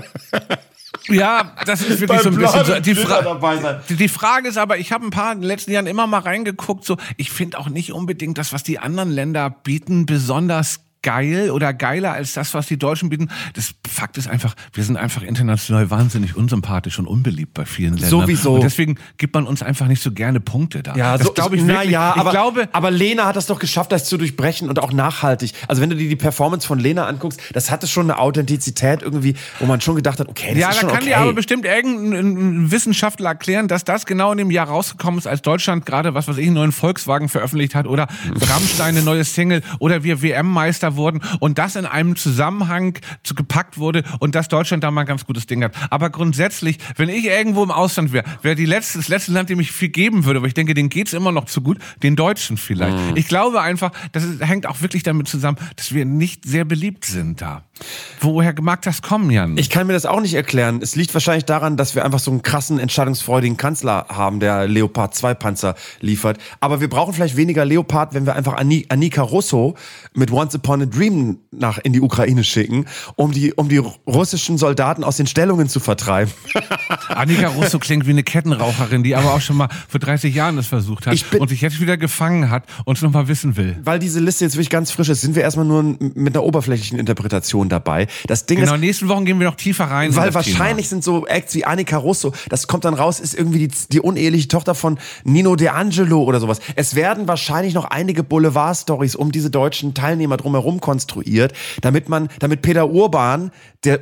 Ja, das ist wirklich so ein bisschen so. dabei sein. Die Frage ist aber, ich habe in den letzten Jahren immer mal reingeguckt, so, ich finde auch nicht unbedingt das, was die anderen Länder bieten, besonders geil oder geiler als das, was die Deutschen bieten. Das Fakt ist einfach, wir sind einfach international wahnsinnig unsympathisch und unbeliebt bei vielen Ländern. Sowieso. Und deswegen gibt man uns einfach nicht so gerne Punkte da. Ja, das so, glaube ich wirklich. aber Lena hat das doch geschafft, das zu durchbrechen und auch nachhaltig. Also wenn du dir die Performance von Lena anguckst, das hatte schon eine Authentizität irgendwie, wo man schon gedacht hat, okay, das ist schon okay. Ja, da kann dir aber bestimmt irgendein Wissenschaftler erklären, dass das genau in dem Jahr rausgekommen ist, als Deutschland gerade, was weiß ich, einen neuen Volkswagen veröffentlicht hat oder Rammstein eine neue Single oder wir WM-Meister wurden und das in einem Zusammenhang gepackt wurde und dass Deutschland da mal ein ganz gutes Ding hat. Aber grundsätzlich, wenn ich irgendwo im Ausland wäre das letzte Land, dem ich viel geben würde, weil ich denke, denen geht's immer noch zu gut, den Deutschen vielleicht. Ich glaube einfach, hängt auch wirklich damit zusammen, dass wir nicht sehr beliebt sind da. Woher mag das kommen, Jan? Ich kann mir das auch nicht erklären. Es liegt wahrscheinlich daran, dass wir einfach so einen krassen, entscheidungsfreudigen Kanzler haben, der Leopard 2 Panzer liefert. Aber wir brauchen vielleicht weniger Leopard, wenn wir einfach Annika Russo mit Once Upon a Dream in die Ukraine schicken, um die russischen Soldaten aus den Stellungen zu vertreiben. Annika Russo klingt wie eine Kettenraucherin, die aber auch schon mal vor 30 Jahren das versucht hat und sich jetzt wieder gefangen hat und es nochmal wissen will. Weil diese Liste jetzt wirklich ganz frisch ist, sind wir erstmal nur mit einer oberflächlichen Interpretation dabei. Das Ding genau, ist, nächsten Wochen gehen wir noch tiefer rein. Weil wahrscheinlich sind so Acts wie Annika Russo, das kommt dann raus, ist irgendwie die uneheliche Tochter von Nino De Angelo oder sowas. Es werden wahrscheinlich noch einige Boulevard-Stories um diese deutschen Teilnehmer drumherum konstruiert, damit Peter Urban, der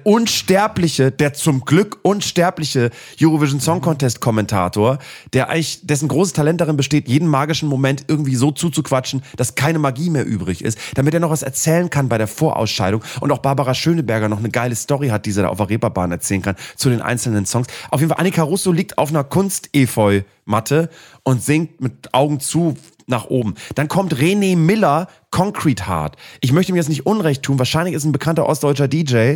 zum Glück unsterbliche Eurovision Song Contest Kommentator, dessen großes Talent darin besteht, jeden magischen Moment irgendwie so zuzuquatschen, dass keine Magie mehr übrig ist, damit er noch was erzählen kann bei der Vorausscheidung und auch Barbara Schöneberger noch eine geile Story hat, die sie da auf der Reeperbahn erzählen kann zu den einzelnen Songs. Auf jeden Fall, Annika Russo liegt auf einer Kunst-Efeu-Matte und singt mit Augen zu nach oben. Dann kommt René Miller, Concrete Heart. Ich möchte mir jetzt nicht Unrecht tun, wahrscheinlich ist ein bekannter ostdeutscher DJ,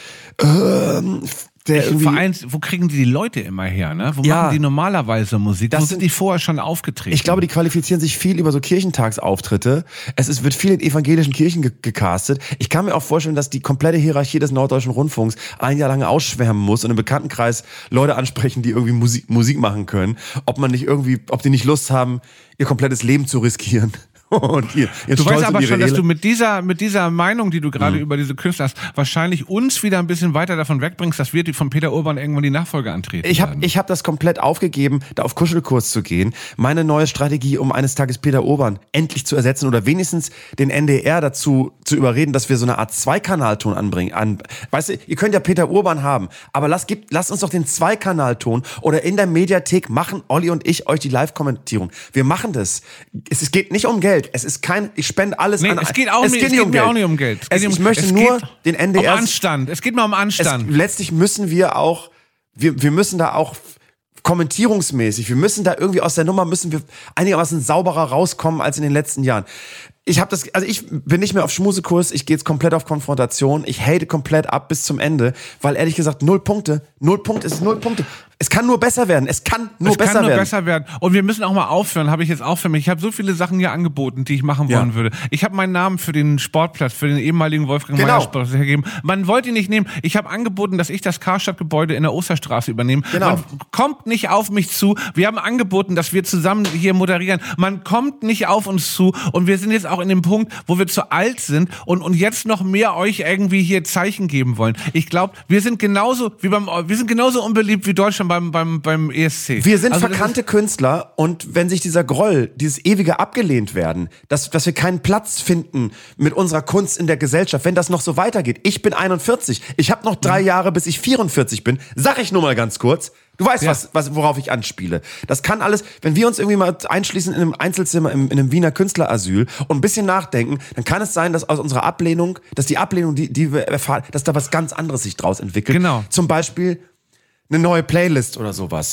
wo kriegen die Leute immer her, ne? Wo machen die normalerweise Musik? Wo sind die vorher schon aufgetreten? Ich glaube, die qualifizieren sich viel über so Kirchentagsauftritte. Wird viel in evangelischen Kirchen gecastet. Ich kann mir auch vorstellen, dass die komplette Hierarchie des Norddeutschen Rundfunks 1 Jahr lang ausschwärmen muss und im Bekanntenkreis Leute ansprechen, die irgendwie Musik machen können. Ob die nicht Lust haben, ihr komplettes Leben zu riskieren. Und du weißt aber schon, dass du mit dieser Meinung, die du gerade über diese Künstler hast, wahrscheinlich uns wieder ein bisschen weiter davon wegbringst, dass wir von Peter Urban irgendwann die Nachfolge antreten. Ich hab das komplett aufgegeben, da auf Kuschelkurs zu gehen. Meine neue Strategie, um eines Tages Peter Urban endlich zu ersetzen oder wenigstens den NDR dazu zu überreden, dass wir so eine Art Zweikanalton anbringen. Weißt du, ihr könnt ja Peter Urban haben, aber lasst uns doch den Zweikanalton oder in der Mediathek machen Olli und ich euch die Live-Kommentierung. Wir machen das. Es geht nicht um Geld. Ich spende alles an. Es geht mir auch nicht um Geld. Ich möchte nur den NDR. Um Anstand. Es geht mir um Anstand. Letztlich müssen wir auch, wir müssen da auch kommentierungsmäßig, wir müssen da irgendwie aus der Nummer einigermaßen sauberer rauskommen als in den letzten Jahren. Ich bin nicht mehr auf Schmusekurs, ich gehe jetzt komplett auf Konfrontation, ich hate komplett ab bis zum Ende, weil ehrlich gesagt 0 Punkte. 0 Punkte ist 0 Punkte. Es kann nur besser werden. Es kann nur besser werden. Und wir müssen auch mal aufhören, habe ich jetzt auch für mich. Ich habe so viele Sachen hier angeboten, die ich machen wollen würde. Ich habe meinen Namen für den Sportplatz, für den ehemaligen Wolfgang Meier Sportplatz hergegeben. Man wollte ihn nicht nehmen. Ich habe angeboten, dass ich das Karstadt-Gebäude in der Osterstraße übernehme. Genau. Man kommt nicht auf mich zu. Wir haben angeboten, dass wir zusammen hier moderieren. Man kommt nicht auf uns zu. Und wir sind jetzt auch in dem Punkt, wo wir zu alt sind und jetzt noch mehr euch irgendwie hier Zeichen geben wollen. Ich glaube, wir sind genauso unbeliebt wie Deutschland beim ESC. Wir sind verkannte Künstler und wenn sich dieser Groll, dieses ewige abgelehnt werden, dass wir keinen Platz finden mit unserer Kunst in der Gesellschaft, wenn das noch so weitergeht. Ich bin 41, ich habe noch 3 Jahre, bis ich 44 bin. Sag ich nur mal ganz kurz. Du weißt, worauf ich anspiele. Das kann alles, wenn wir uns irgendwie mal einschließen in einem Einzelzimmer in einem Wiener Künstlerasyl und ein bisschen nachdenken, dann kann es sein, dass aus unserer Ablehnung, dass die Ablehnung, die wir erfahren, dass da was ganz anderes sich draus entwickelt. Genau. Zum Beispiel eine neue Playlist oder sowas.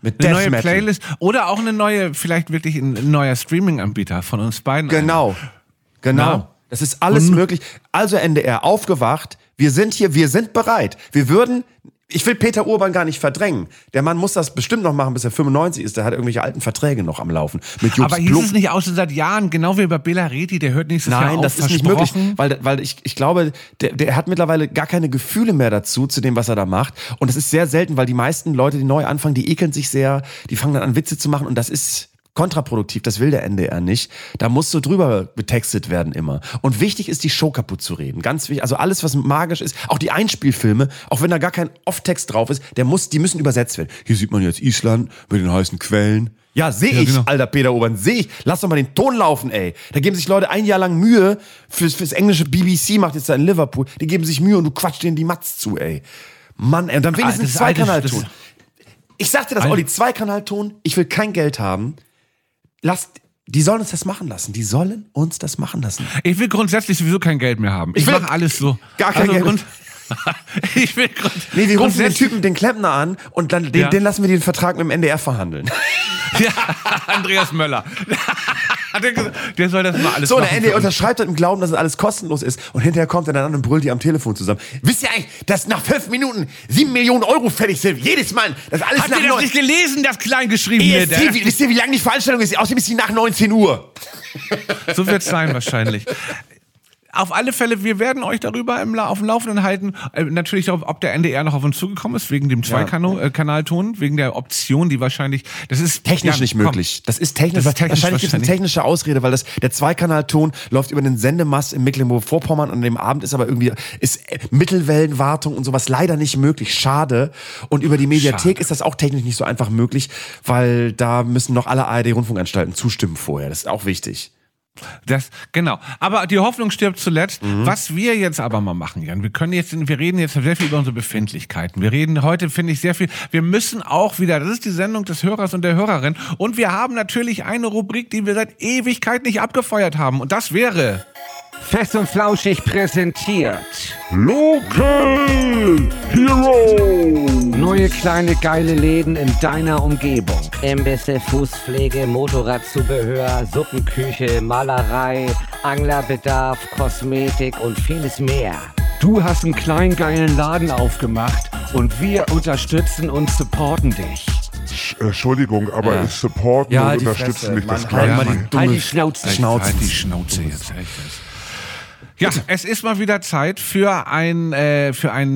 Mit eine Death neue Metal. Playlist oder auch eine neue, vielleicht wirklich ein neuer Streaming-Anbieter von uns beiden. Genau. Na? Das ist alles möglich. Also NDR, aufgewacht. Wir sind hier, wir sind bereit. Ich will Peter Urban gar nicht verdrängen. Der Mann muss das bestimmt noch machen, bis er 95 ist. Der hat irgendwelche alten Verträge noch am Laufen. Mit Jobs Aber hieß es nicht auch schon seit Jahren, genau wie bei Bela Reti, der hört nächstes Jahr auf? Nein, das ist nicht möglich, weil ich glaube, der hat mittlerweile gar keine Gefühle mehr dazu, zu dem, was er da macht. Und das ist sehr selten, weil die meisten Leute, die neu anfangen, die ekeln sich sehr, die fangen dann an, Witze zu machen und das ist kontraproduktiv, das will der NDR nicht. Da muss so drüber betextet werden immer. Und wichtig ist, die Show kaputt zu reden. Ganz wichtig. Also alles, was magisch ist, auch die Einspielfilme, auch wenn da gar kein Off-Text drauf ist, die müssen übersetzt werden. Hier sieht man jetzt Island mit den heißen Quellen. Ja, sehe ich, genau. Alter Peter Obern, sehe ich. Lass doch mal den Ton laufen, ey. Da geben sich Leute ein Jahr lang Mühe, fürs englische BBC macht jetzt da in Liverpool, die geben sich Mühe und du quatscht denen die Matz zu, ey. Mann, ey, und dann wenigstens Zweikanalton. Ich sag dir das, Olli, Zweikanalton, ich will kein Geld haben. Die sollen uns das machen lassen. Die sollen uns das machen lassen. Ich will grundsätzlich sowieso kein Geld mehr haben. Ich mache alles so. Gar kein Geld. Ich will Nee, wir rufen den Typen, den Klempner an und dann den lassen wir den Vertrag mit dem NDR verhandeln. Ja, Andreas Möller. Der soll das mal alles so, machen. der NDR unterschreibt dann im Glauben, dass es alles kostenlos ist und hinterher kommt er dann an und brüllt die am Telefon zusammen. Wisst ihr eigentlich, dass nach 5 Minuten 7 Millionen Euro fällig sind? Jedes Mal. Das alles Habt ihr das nicht gelesen, das klein-geschrieben wird? Wisst ihr, wie lange die Veranstaltung ist? Außerdem ist sie nach 19 Uhr. So wird es sein wahrscheinlich. Auf alle Fälle, wir werden euch darüber auf dem Laufenden halten. Natürlich auch, ob der NDR noch auf uns zugekommen ist, wegen dem Zweikanalton, wegen der Option, die wahrscheinlich, das ist technisch nicht möglich. Das ist technisch. Wahrscheinlich gibt es eine technische Ausrede, weil der Zweikanalton läuft über den Sendemast in Mecklenburg-Vorpommern und an dem Abend ist aber irgendwie Mittelwellenwartung und sowas leider nicht möglich. Schade. Und über die Mediathek ist das auch technisch nicht so einfach möglich, weil da müssen noch alle ARD-Rundfunkanstalten zustimmen vorher. Das ist auch wichtig. Genau. Aber die Hoffnung stirbt zuletzt. Was wir jetzt aber mal machen, Jan, wir reden jetzt sehr viel über unsere Befindlichkeiten. Wir reden heute, finde ich, sehr viel. Wir müssen auch wieder, das ist die Sendung des Hörers und der Hörerin. Und wir haben natürlich eine Rubrik, die wir seit Ewigkeit nicht abgefeuert haben. Und das wäre... Fest und Flauschig präsentiert. Local Hero. Neue kleine geile Läden in deiner Umgebung. Imbisse, Fußpflege, Motorradzubehör, Suppenküche, Malerei, Anglerbedarf, Kosmetik und vieles mehr. Du hast einen kleinen geilen Laden aufgemacht und wir unterstützen und supporten dich. Entschuldigung, aber ich supporten und unterstützen nicht das Kleine. Halt die Schnauze. Halt die Schnauze jetzt, echt. Ja, es ist mal wieder Zeit für eine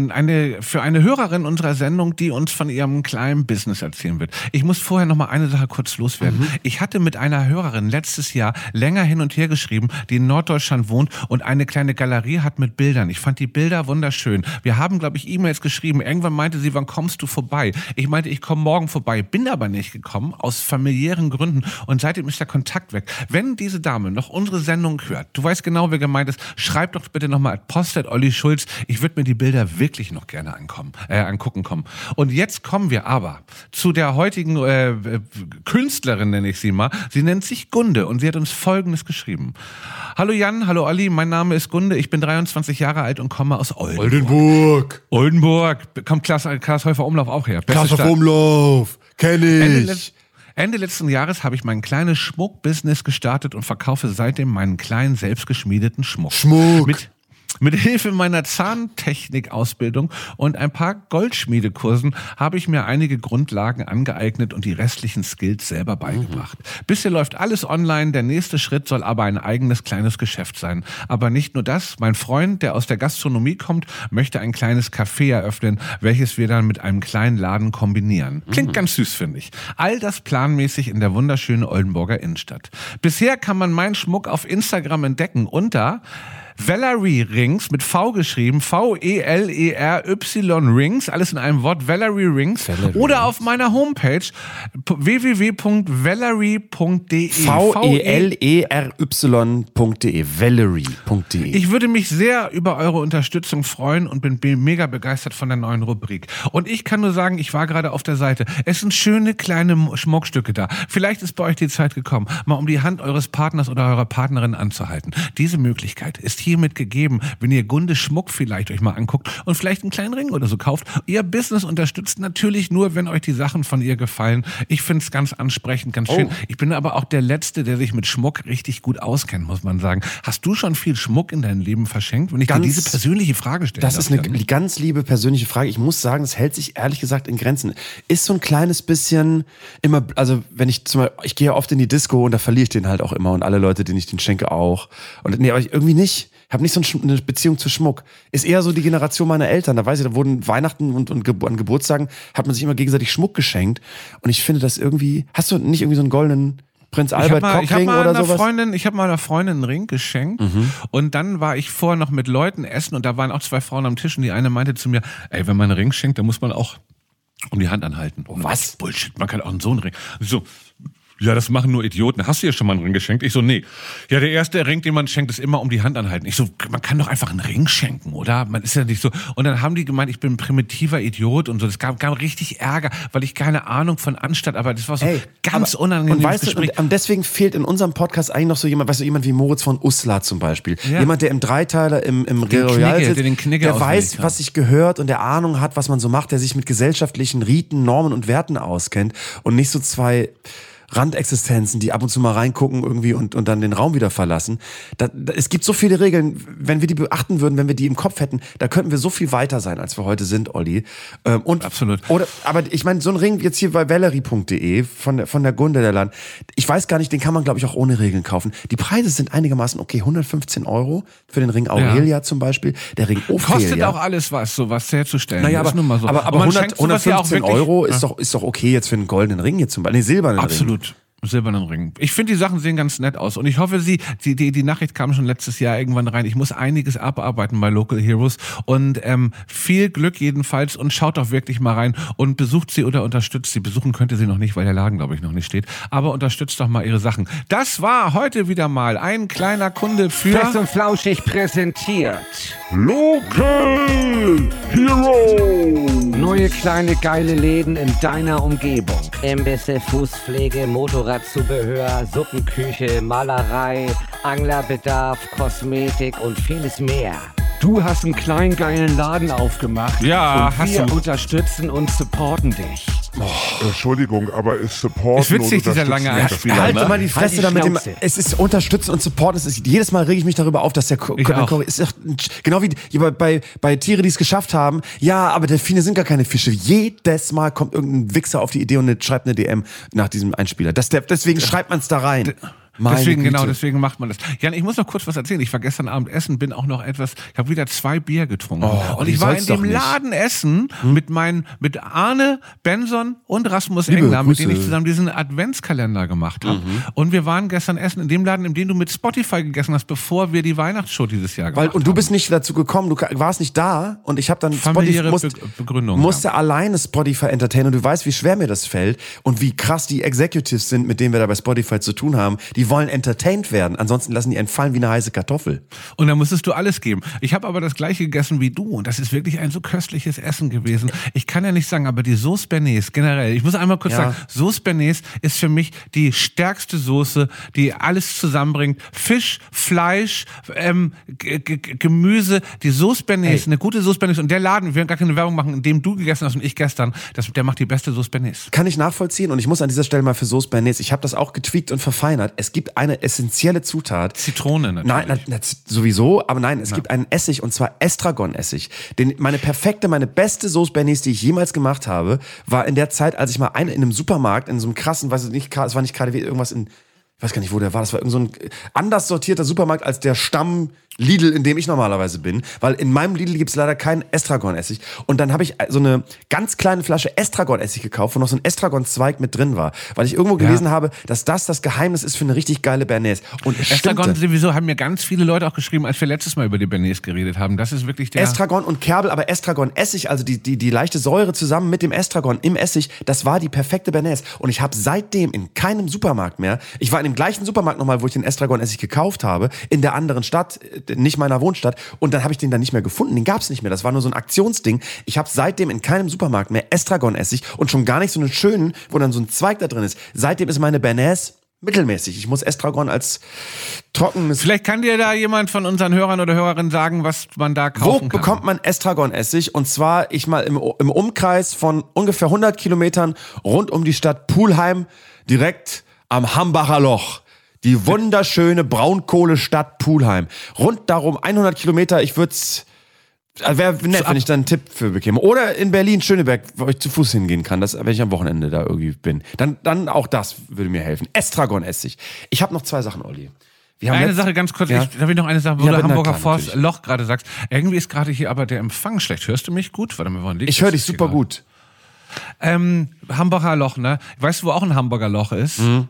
Hörerin unserer Sendung, die uns von ihrem kleinen Business erzählen wird. Ich muss vorher noch mal eine Sache kurz loswerden. Ich hatte mit einer Hörerin letztes Jahr länger hin und her geschrieben, die in Norddeutschland wohnt und eine kleine Galerie hat mit Bildern. Ich fand die Bilder wunderschön. Wir haben, glaube ich, E-Mails geschrieben. Irgendwann meinte sie, wann kommst du vorbei? Ich meinte, ich komme morgen vorbei, bin aber nicht gekommen, aus familiären Gründen und seitdem ist der Kontakt weg. Wenn diese Dame noch unsere Sendung hört, du weißt genau, wer gemeint ist, schreib doch bitte nochmal Post@Olli Schulz. Ich würde mir die Bilder wirklich noch gerne angucken kommen. Und jetzt kommen wir aber zu der heutigen Künstlerin, nenne ich sie mal. Sie nennt sich Gunde und sie hat uns Folgendes geschrieben. Hallo Jan, hallo Olli, mein Name ist Gunde. Ich bin 23 Jahre alt und komme aus Oldenburg. Kommt Klaas Häufer Umlauf auch her. Klaas Häufer Umlauf, kenne ich. Ende letzten Jahres habe ich mein kleines Schmuckbusiness gestartet und verkaufe seitdem meinen kleinen selbstgeschmiedeten Schmuck. Mit Hilfe meiner Zahntechnik-Ausbildung und ein paar Goldschmiedekursen habe ich mir einige Grundlagen angeeignet und die restlichen Skills selber beigebracht. Bisher läuft alles online, der nächste Schritt soll aber ein eigenes kleines Geschäft sein. Aber nicht nur das, mein Freund, der aus der Gastronomie kommt, möchte ein kleines Café eröffnen, welches wir dann mit einem kleinen Laden kombinieren. Klingt ganz süß, finde ich. All das planmäßig in der wunderschönen Oldenburger Innenstadt. Bisher kann man meinen Schmuck auf Instagram entdecken unter Valerie Rings, mit V geschrieben, V-E-L-E-R-Y Rings, alles in einem Wort, Valerie Rings. Oder auf meiner Homepage www.valerie.de. V-E-L-E-R-Y.de. Valerie.de. Ich würde mich sehr über eure Unterstützung freuen und bin mega begeistert von der neuen Rubrik. Und ich kann nur sagen, ich war gerade auf der Seite. Es sind schöne kleine Schmuckstücke da. Vielleicht ist bei euch die Zeit gekommen, mal um die Hand eures Partners oder eurer Partnerin anzuhalten. Diese Möglichkeit ist hiermit gegeben, wenn ihr Gunde Schmuck vielleicht euch mal anguckt und vielleicht einen kleinen Ring oder so kauft. Ihr Business unterstützt natürlich nur, wenn euch die Sachen von ihr gefallen. Ich finde es ganz ansprechend, ganz schön. Ich bin aber auch der Letzte, der sich mit Schmuck richtig gut auskennt, muss man sagen. Hast du schon viel Schmuck in deinem Leben verschenkt? Wenn ich dir diese persönliche Frage stelle. Das ist eine ganz liebe persönliche Frage. Ich muss sagen, das hält sich ehrlich gesagt in Grenzen. Ist so ein kleines bisschen immer, also wenn ich ich gehe ja oft in die Disco und da verliere ich den halt auch immer und alle Leute, denen ich den schenke, auch. Und nee, aber ich irgendwie nicht. Ich habe nicht so eine Beziehung zu Schmuck. Ist eher so die Generation meiner Eltern. Da weiß ich, da wurden Weihnachten und an Geburtstagen hat man sich immer gegenseitig Schmuck geschenkt. Und ich finde das irgendwie, hast du nicht irgendwie so einen goldenen Prinz Albert Cockring oder sowas? Ich habe mal einer Freundin einen Ring geschenkt und dann war ich vorher noch mit Leuten essen und da waren auch 2 Frauen am Tisch und die eine meinte zu mir, ey, wenn man einen Ring schenkt, dann muss man auch um die Hand anhalten. Oh, was? Bullshit, man kann auch so einen Ring. So, ja, das machen nur Idioten. Hast du ja schon mal einen Ring geschenkt? Ich so, nee. Ja, der erste Ring, den man schenkt, ist immer um die Hand anhalten. Ich so, man kann doch einfach einen Ring schenken, oder? Man ist ja nicht so. Und dann haben die gemeint, ich bin ein primitiver Idiot und so. Das gab richtig Ärger, weil ich keine Ahnung von Anstand, aber das war so ganz unangenehmes Gespräch. Und deswegen fehlt in unserem Podcast eigentlich noch so jemand, weißt du, jemand wie Moritz von Uslar zum Beispiel. Ja. Jemand, der im Dreiteiler im Royal sitzt, der weiß, was sich gehört und der Ahnung hat, was man so macht, der sich mit gesellschaftlichen Riten, Normen und Werten auskennt und nicht so 2 Randexistenzen, die ab und zu mal reingucken irgendwie und dann den Raum wieder verlassen. Es gibt so viele Regeln, wenn wir die beachten würden, wenn wir die im Kopf hätten, da könnten wir so viel weiter sein, als wir heute sind, Olli. Absolut. Aber ich meine, so ein Ring jetzt hier bei Valerie.de von der Gunde der Land, ich weiß gar nicht, den kann man glaube ich auch ohne Regeln kaufen. Die Preise sind einigermaßen okay, 115 € für den Ring Aurelia zum Beispiel, der Ring Ophelia. Kostet auch alles was, sowas herzustellen. Naja, aber 115 € ist doch okay jetzt für einen goldenen Ring jetzt zum Beispiel, silbernen Ring. Silbernen Ring. Ich finde, die Sachen sehen ganz nett aus. Und ich hoffe, die Nachricht kam schon letztes Jahr irgendwann rein. Ich muss einiges abarbeiten bei Local Heroes. Und viel Glück jedenfalls. Und schaut doch wirklich mal rein und besucht sie oder unterstützt sie. Besuchen könnt ihr sie noch nicht, weil der Laden, glaube ich, noch nicht steht. Aber unterstützt doch mal ihre Sachen. Das war heute wieder mal ein kleiner Kunde für... Fest und Flauschig präsentiert. Local Heroes. Neue kleine geile Läden in deiner Umgebung. Imbisse, Fußpflege, Motorradzubehör, Suppenküche, Malerei, Anglerbedarf, Kosmetik und vieles mehr. Du hast einen kleinen geilen Laden aufgemacht. Ja, und wir unterstützen und supporten dich. Entschuldigung, aber ist Supporten ist witzig, dieser lange Einspieler. Halt mal die Fresse damit dem, es ist unterstützen und supporten. Jedes Mal rege ich mich darüber auf, dass der ist genau wie bei Tiere, die es geschafft haben. Ja, aber Delfine sind gar keine Fische. Jedes Mal kommt irgendein Wichser auf die Idee und schreibt eine DM nach diesem Einspieler. Deswegen schreibt man es da rein. Deswegen macht man das. Jan, ich muss noch kurz was erzählen. Ich war gestern Abend essen, ich habe wieder 2 Bier getrunken. Und ich war in dem Laden essen mit Arne, Benson und Rasmus Engler, mit denen ich zusammen diesen Adventskalender gemacht habe. Und wir waren gestern essen in dem Laden, in dem du mit Spotify gegessen hast, bevor wir die Weihnachtsshow dieses Jahr gemacht haben. Und du bist nicht dazu gekommen, du warst nicht da und ich habe dann Begründung, musste alleine Spotify entertainen und du weißt, wie schwer mir das fällt und wie krass die Executives sind, mit denen wir da bei Spotify zu tun haben. Die wollen entertained werden, ansonsten lassen die entfallen wie eine heiße Kartoffel. Und da musstest du alles geben. Ich habe aber das gleiche gegessen wie du und das ist wirklich ein so köstliches Essen gewesen. Ich kann ja nicht sagen, aber die Sauce Bernays generell, ich muss einmal kurz sagen, Sauce Bernays ist für mich die stärkste Soße, die alles zusammenbringt. Fisch, Fleisch, Gemüse, die Sauce Bernays, eine gute Sauce Bernays und der Laden, wir werden gar keine Werbung machen, in dem du gegessen hast und ich gestern, der macht die beste Sauce Bernays. Kann ich nachvollziehen und ich muss an dieser Stelle mal für Sauce Bernays, ich habe das auch getweakt und verfeinert. Es gibt eine essentielle Zutat. Zitrone natürlich. Nein, sowieso, aber nein, es gibt einen Essig und zwar Estragon-Essig. Meine beste Sauce Bernays, die ich jemals gemacht habe, war in der Zeit, als ich mal in einem Supermarkt, in so einem krassen, es war nicht KaDeWe, irgendwas in, ich weiß gar nicht, wo der war, das war irgend so ein anders sortierter Supermarkt als der Stamm Lidl, in dem ich normalerweise bin, weil in meinem Lidl gibt's leider keinen Estragon-Essig. Und dann habe ich so eine ganz kleine Flasche Estragon-Essig gekauft, wo noch so ein Estragon-Zweig mit drin war, weil ich irgendwo gelesen habe, dass das Geheimnis ist für eine richtig geile Bernays. Und Estragon sowieso haben mir ganz viele Leute auch geschrieben, als wir letztes Mal über die Bernays geredet haben. Das ist wirklich der... Estragon und Kerbel, aber Estragon-Essig, also die leichte Säure zusammen mit dem Estragon im Essig, das war die perfekte Bernays. Und ich habe seitdem in keinem Supermarkt mehr, ich war in dem gleichen Supermarkt nochmal, wo ich den Estragon-Essig gekauft habe, in der anderen Stadt, nicht meiner Wohnstadt, und dann habe ich den dann nicht mehr gefunden, den gab's nicht mehr, das war nur so ein Aktionsding. Ich habe seitdem in keinem Supermarkt mehr Estragon-Essig und schon gar nicht so einen schönen, wo dann so ein Zweig da drin ist. Seitdem ist meine Bernays mittelmäßig. Ich muss Estragon als trockenes... Vielleicht kann dir da jemand von unseren Hörern oder Hörerinnen sagen, was man da kaufen kann. Wo bekommt man Estragon-Essig? Und zwar, im Umkreis von ungefähr 100 Kilometern rund um die Stadt Pulheim, direkt am Hambacher Loch. Die wunderschöne Braunkohlestadt Pulheim. Rund darum 100 Kilometer, ich würde es... Wäre nett, wenn ich da einen Tipp für bekäme. Oder in Berlin, Schöneberg, wo ich zu Fuß hingehen kann, wenn ich am Wochenende da irgendwie bin. Dann auch das würde mir helfen. Estragon-Essig. Ich habe noch 2 Sachen, Olli. Eine Sache ganz kurz, ja? Darf ich noch eine Sache, wo du Hamburger Forst natürlich. Loch gerade sagst. Irgendwie ist gerade hier aber der Empfang schlecht. Hörst du mich gut? Warte mal, woran liegt ich höre dich super gut. Hambacher Loch, ne? Weißt du, wo auch ein Hamburger Loch ist? Wie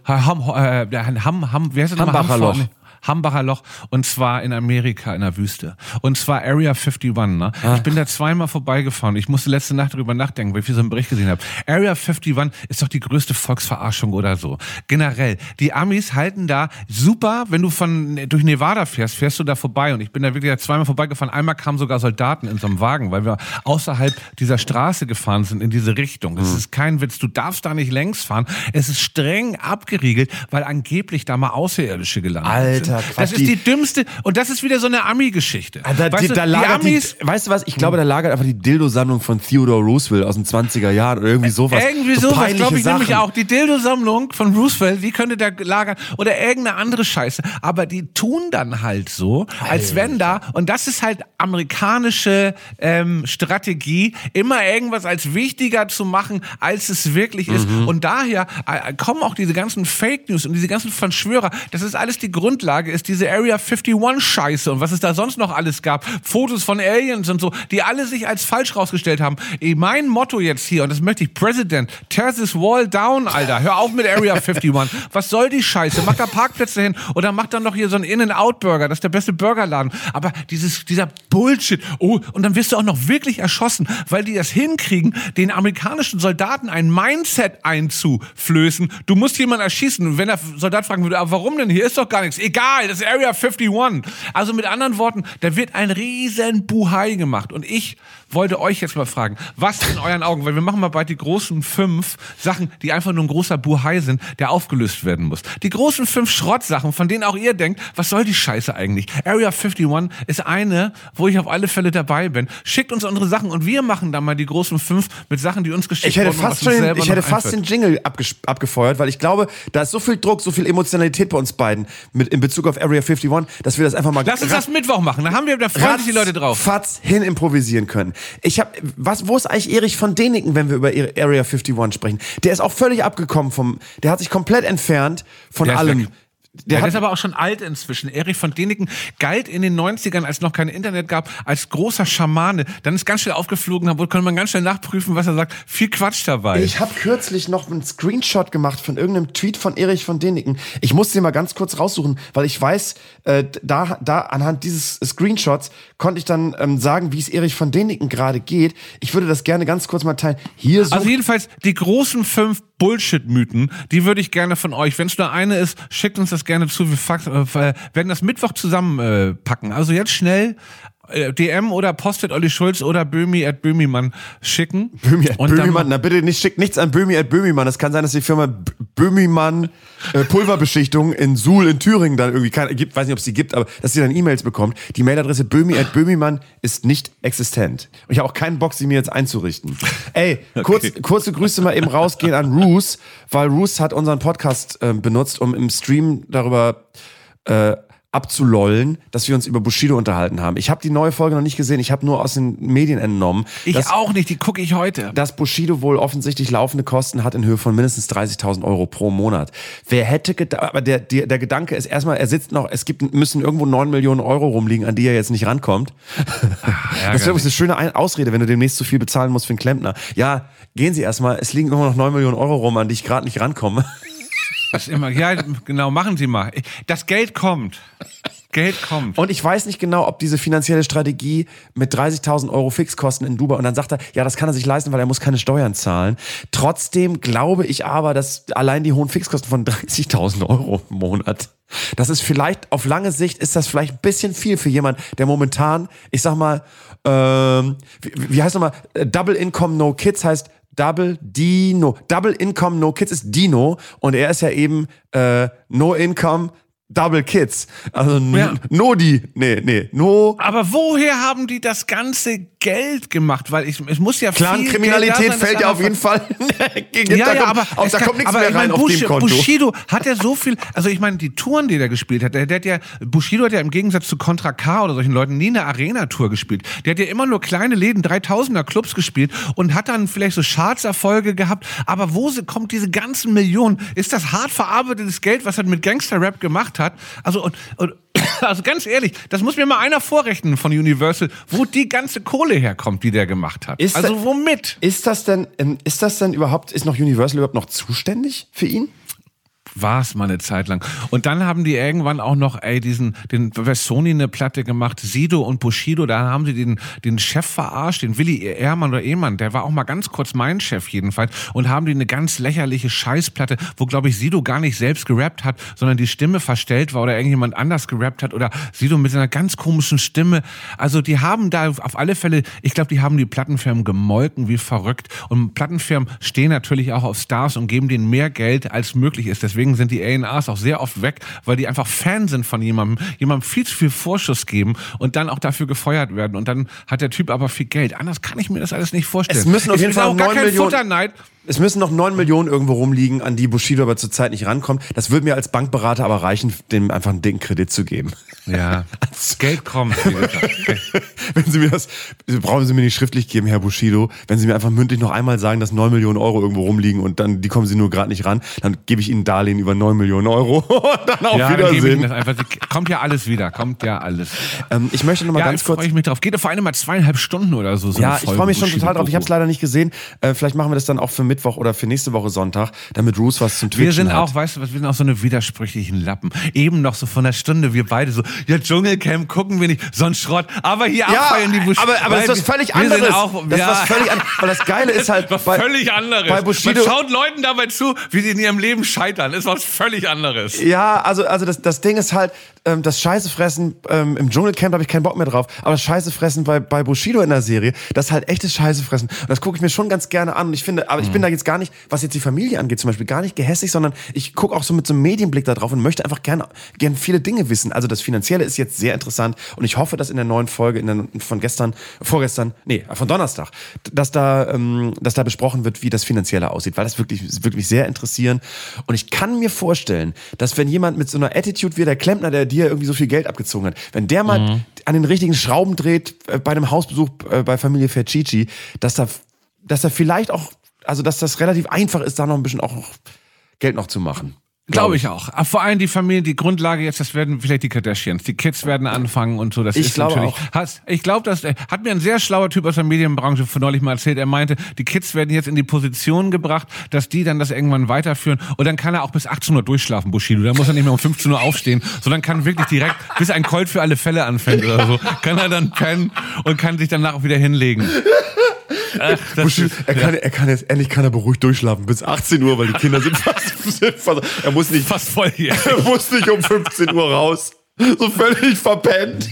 heißt das Hambacher Loch. Hambacher Loch, und zwar in Amerika, in der Wüste. Und zwar Area 51, ne? Ich bin da 2-mal vorbeigefahren. Ich musste letzte Nacht darüber nachdenken, weil ich so einen Bericht gesehen habe. Area 51 ist doch die größte Volksverarschung oder so. Generell. Die Amis halten da super, wenn du durch Nevada fährst du da vorbei. Und ich bin da wirklich 2-mal vorbeigefahren. Einmal kamen sogar Soldaten in so einem Wagen, weil wir außerhalb dieser Straße gefahren sind, in diese Richtung. Das ist kein Witz. Du darfst da nicht längs fahren. Es ist streng abgeriegelt, weil angeblich da mal Außerirdische gelandet sind. Alter, das ist die dümmste, und das ist wieder so eine Ami-Geschichte. Weißt du was? Ich glaube, da lagert einfach die Dildo-Sammlung von Theodore Roosevelt aus den 20er Jahren oder irgendwie sowas. Irgendwie so sowas, glaube ich Sachen. Nämlich auch. Die Dildo-Sammlung von Roosevelt, die könnte da lagern oder irgendeine andere Scheiße. Aber die tun dann halt so, als wenn da, und das ist halt amerikanische Strategie, immer irgendwas als wichtiger zu machen, als es wirklich ist. Und daher kommen auch diese ganzen Fake News und diese ganzen Verschwörer. Das ist alles die Grundlage, ist diese Area 51 Scheiße und was es da sonst noch alles gab. Fotos von Aliens und so, die alle sich als falsch rausgestellt haben. Mein Motto jetzt hier, und das möchte ich, President, tear this wall down, Alter. Hör auf mit Area 51. Was soll die Scheiße? Mach da Parkplätze hin oder mach dann noch hier so einen In-N-Out-Burger. Das ist der beste Burgerladen. Aber dieser Bullshit. Oh, und dann wirst du auch noch wirklich erschossen, weil die das hinkriegen, den amerikanischen Soldaten ein Mindset einzuflößen. Du musst jemanden erschießen. Und wenn der Soldat fragen würde, aber warum denn? Hier ist doch gar nichts. Egal, das ist Area 51. Also mit anderen Worten, da wird ein riesen Buhai gemacht. Und ich wollte euch jetzt mal fragen, was in euren Augen, weil wir machen mal bald die großen 5 Sachen, die einfach nur ein großer Buhai sind, der aufgelöst werden muss. Die großen 5 Schrottsachen, von denen auch ihr denkt, was soll die Scheiße eigentlich? Area 51 ist eine, wo ich auf alle Fälle dabei bin. Schickt uns unsere Sachen und wir machen dann mal die großen 5 mit Sachen, die uns geschickt wurden. Ich hätte fast den Jingle abgefeuert, weil ich glaube, da ist so viel Druck, so viel Emotionalität bei uns beiden in Bezug auf Area 51, dass wir das einfach mal... Lass uns das Mittwoch machen, da freuen sich die Leute drauf. Fatz hin improvisieren können. Wo ist eigentlich Erich von Däniken, wenn wir über Area 51 sprechen? Der ist auch völlig abgekommen der hat sich komplett entfernt von allem. Der ist aber auch schon alt inzwischen. Erich von Däniken galt in den 90ern, als es noch kein Internet gab, als großer Schamane. Dann ist ganz schnell aufgeflogen, da konnte man ganz schnell nachprüfen, was er sagt. Viel Quatsch dabei. Ich habe kürzlich noch einen Screenshot gemacht von irgendeinem Tweet von Erich von Däniken. Ich muss den mal ganz kurz raussuchen, weil ich weiß, da anhand dieses Screenshots konnte ich dann sagen, wie es Erich von Däniken gerade geht. Ich würde das gerne ganz kurz mal teilen. Also jedenfalls die großen 5 Bullshit-Mythen, die würde ich gerne von euch, wenn es nur eine ist, schickt uns das gerne zu. Wir werden das Mittwoch zusammenpacken. Also jetzt schnell DM oder postet Olli Schulz oder Böhmi@Böhmimann schicken. Böhmimann, na bitte schickt nichts an Böhmi@Böhmimann. Das kann sein, dass die Firma Böhmimann Pulverbeschichtung in Suhl in Thüringen dann irgendwie gibt, weiß nicht, ob es die gibt, aber dass sie dann E-Mails bekommt. Die Mailadresse Böhmi@Böhmimann ist nicht existent. Und ich habe auch keinen Bock, sie mir jetzt einzurichten. Ey, kurze Grüße mal eben rausgehen an Roos, weil Roos hat unseren Podcast benutzt, um im Stream darüber abzulollen, dass wir uns über Bushido unterhalten haben. Ich habe die neue Folge noch nicht gesehen, ich habe nur aus den Medien entnommen. Ich auch nicht, die gucke ich heute. Dass Bushido wohl offensichtlich laufende Kosten hat in Höhe von mindestens 30.000 Euro pro Monat. Wer hätte gedacht, aber der Gedanke ist erstmal, müssen irgendwo 9 Millionen Euro rumliegen, an die er jetzt nicht rankommt. Das ist eine schöne Ausrede, wenn du demnächst zu viel bezahlen musst für einen Klempner. Ja, gehen Sie erstmal, es liegen immer noch 9 Millionen Euro rum, an die ich gerade nicht rankomme. Das ist immer, ja, genau, machen Sie mal. Das Geld kommt. Und ich weiß nicht genau, ob diese finanzielle Strategie mit 30.000 Euro Fixkosten in Dubai, und dann sagt er, ja, das kann er sich leisten, weil er muss keine Steuern zahlen. Trotzdem glaube ich aber, dass allein die hohen Fixkosten von 30.000 Euro im Monat, das ist vielleicht, auf lange Sicht ist das vielleicht ein bisschen viel für jemanden, der momentan, ich sag mal, wie heißt nochmal, Double Income No Kids heißt Double Income, No Kids ist Dino und er ist ja eben No Income, Double Kids. Also No. Aber woher haben die das ganze Geld gemacht? Weil es muss ja Klar, viel Kriminalität Geld da sein, fällt ja auf jeden Fall. Da kommt nichts mehr rein auf dem Konto. Bushido hat ja so viel, also ich meine, die Touren, die der gespielt hat, Bushido hat ja im Gegensatz zu Contra K oder solchen Leuten nie eine Arena-Tour gespielt. Der hat ja immer nur kleine Läden, 3000er Clubs gespielt und hat dann vielleicht so Charts-Erfolge gehabt. Aber wo kommt diese ganzen Millionen? Ist das hart verarbeitetes Geld, was er mit Gangster-Rap gemacht hat? Also also ganz ehrlich, das muss mir mal einer vorrechnen von Universal, wo die ganze Kohle herkommt, die der gemacht hat. Womit? Ist das denn überhaupt, ist noch Universal überhaupt noch zuständig für ihn? War es mal eine Zeit lang. Und dann haben die irgendwann auch noch, bei Sony eine Platte gemacht, Sido und Bushido, da haben sie den Chef verarscht, den Willi Ehrmann, der war auch mal ganz kurz mein Chef jedenfalls, und haben die eine ganz lächerliche Scheißplatte, wo, glaube ich, Sido gar nicht selbst gerappt hat, sondern die Stimme verstellt war oder irgendjemand anders gerappt hat oder Sido mit einer ganz komischen Stimme. Also die haben da auf alle Fälle, ich glaube, die haben die Plattenfirmen gemolken wie verrückt. Und Plattenfirmen stehen natürlich auch auf Stars und geben denen mehr Geld, als möglich ist. Deswegen sind die A&Rs auch sehr oft weg, weil die einfach Fan sind von jemandem viel zu viel Vorschuss geben und dann auch dafür gefeuert werden. Und dann hat der Typ aber viel Geld. Anders kann ich mir das alles nicht vorstellen. Es müssen auf jeden Fall auch gar kein Futterneid. Es müssen noch 9 Millionen irgendwo rumliegen, an die Bushido aber zurzeit nicht rankommt. Das würde mir als Bankberater aber reichen, dem einfach einen dicken Kredit zu geben. Ja, das Geld kommt. Wenn Sie mir brauchen Sie mir nicht schriftlich geben, Herr Bushido. Wenn Sie mir einfach mündlich noch einmal sagen, dass 9 Millionen Euro irgendwo rumliegen und dann die kommen Sie nur gerade nicht ran, dann gebe ich Ihnen Darlehen über 9 Millionen Euro und dann auf Wiedersehen. Dann das einfach. Kommt ja alles wieder, ich möchte noch mal ganz kurz. Freue ich mich drauf. Geht vor allem mal 2,5 Stunden oder so. Ja, ich freue mich schon total drauf. Ich habe es leider nicht gesehen. Vielleicht machen wir das dann auch für Mittwoch oder für nächste Woche Sonntag, damit Bruce was zum Twitchen wir sind hat. auch, weißt du was, wir sind auch so eine widersprüchlichen Lappen. Eben noch so von der Stunde, wir beide so, ja, Dschungelcamp gucken wir nicht, so ein Schrott, aber hier abfeiern die Bushido. Aber das ist was völlig anderes. Das ist was völlig anderes. Weil das Geile ist halt, was völlig anderes. Bei Bushido, man schaut Leuten dabei zu, wie sie in ihrem Leben scheitern. Das ist was völlig anderes. Ja, also das Ding ist halt, das Scheißefressen im Dschungelcamp habe ich keinen Bock mehr drauf, aber das Scheißefressen bei Bushido in der Serie, das ist halt echtes Scheißefressen. Und das gucke ich mir schon ganz gerne an. Und ich finde, aber ich bin da jetzt gar nicht, was jetzt die Familie angeht, zum Beispiel gar nicht gehässig, sondern ich gucke auch so mit so einem Medienblick da drauf und möchte einfach gern viele Dinge wissen. Also das Finanzielle ist jetzt sehr interessant und ich hoffe, dass in der neuen Folge von Donnerstag, dass da besprochen wird, wie das Finanzielle aussieht, weil das wirklich sehr interessieren. Und ich kann mir vorstellen, dass wenn jemand mit so einer Attitude wie der Klempner, der dir irgendwie so viel Geld abgezogen hat, wenn der mal an den richtigen Schrauben dreht bei einem Hausbesuch bei Familie Fercici, dass da vielleicht auch, also dass das relativ einfach ist, da noch ein bisschen auch Geld noch zu machen. Glaube ich auch. Vor allem die Familie, die Grundlage jetzt, das werden vielleicht die Kardashians. Die Kids werden anfangen und so. Das ich ist glaube natürlich. Auch. Ich glaube, das hat mir ein sehr schlauer Typ aus der Medienbranche von neulich mal erzählt. Er meinte, die Kids werden jetzt in die Position gebracht, dass die dann das irgendwann weiterführen. Und dann kann er auch bis 18 Uhr durchschlafen, Bushido. Dann muss er nicht mehr um 15 Uhr aufstehen, sondern kann wirklich direkt, bis ein Colt für alle Fälle anfängt oder so, kann er dann pennen und kann sich danach auch wieder hinlegen. Ach, er kann jetzt endlich beruhigt durchschlafen bis 18 Uhr, weil die Kinder sind fast er muss nicht fast voll hier. Er muss nicht um 15 Uhr raus. So völlig verpennt.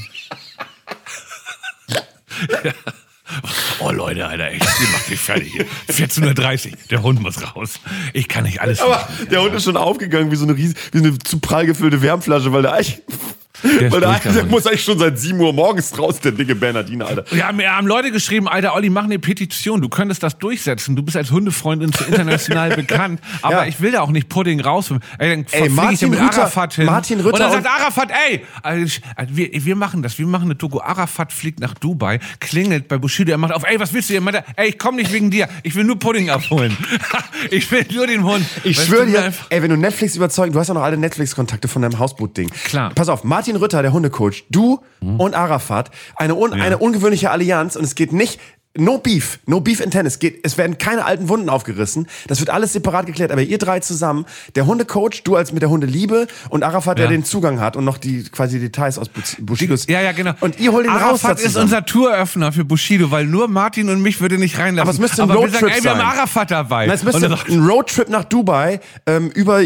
Ja. Oh Leute, Alter, echt, ihr macht mich fertig hier. 14:30 Uhr, der Hund muss raus. Ich kann nicht alles. Aber der Hund ist schon aufgegangen wie so eine zu prall gefüllte Wärmflasche, weil der eigentlich... Der muss eigentlich schon seit 7 Uhr morgens raus, der dicke Bernardiner, Alter. Ja, mir haben Leute geschrieben, Alter, Olli, mach eine Petition, du könntest das durchsetzen. Du bist als Hundefreundin international bekannt, aber ja. Ich will da auch nicht Pudding raus. Dann fliege ich ja mit Arafat hin. Martin Rütter und dann sagt Arafat, wir machen das. Wir machen eine Doku. Arafat fliegt nach Dubai, klingelt bei Bushido, er macht auf, was willst du hier? Meint er, ich komm nicht wegen dir, ich will nur Pudding abholen. Ich will nur den Hund. Ich schwöre dir, wenn du Netflix überzeugen, du hast ja noch alle Netflix-Kontakte von deinem Hausboot-Ding. Klar. Pass auf, Martin Rütter, der Hundecoach, du und Arafat, eine ungewöhnliche Allianz und es geht nicht, no beef in Tennis, es werden keine alten Wunden aufgerissen, das wird alles separat geklärt, aber ihr drei zusammen, der Hundecoach, du als mit der Hundeliebe und Arafat, der den Zugang hat und noch die quasi Details aus Bushidos. Ja, genau. Und ihr holt ihn raus. Arafat ist unser Touröffner für Bushido, weil nur Martin und mich würde nicht reinlassen. Aber es müsste ein Roadtrip sein. Wir haben Arafat dabei. Nein, es müsste ein Roadtrip nach Dubai, über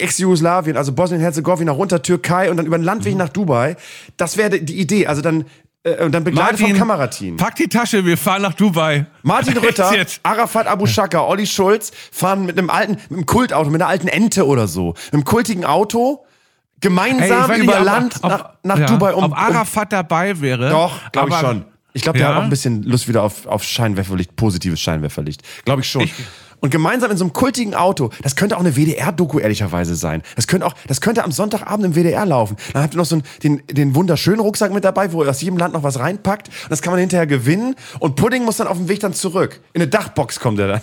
Ex-Jugoslawien, also Bosnien-Herzegowina, runter Türkei und dann über den Landweg nach Dubai. Das wäre die Idee. Also dann Und dann begleitet vom Kamerateam. Pack die Tasche, wir fahren nach Dubai. Martin Rütter, Arafat Abu Shaka, Olli Schulz fahren mit einem Kultauto, mit einer alten Ente oder so. Mit einem kultigen Auto, gemeinsam über Land nach Dubai. Ob Arafat dabei wäre? Doch, glaube ich schon. Ich glaube, der hat auch ein bisschen Lust wieder auf Scheinwerferlicht, positives Scheinwerferlicht. Glaube ich schon. Und gemeinsam in so einem kultigen Auto, das könnte auch eine WDR-Doku ehrlicherweise sein. Das könnte am Sonntagabend im WDR laufen. Dann habt ihr noch so den wunderschönen Rucksack mit dabei, wo ihr aus jedem Land noch was reinpackt. Und das kann man hinterher gewinnen. Und Pudding muss dann auf dem Weg dann zurück. In eine Dachbox kommt er dann.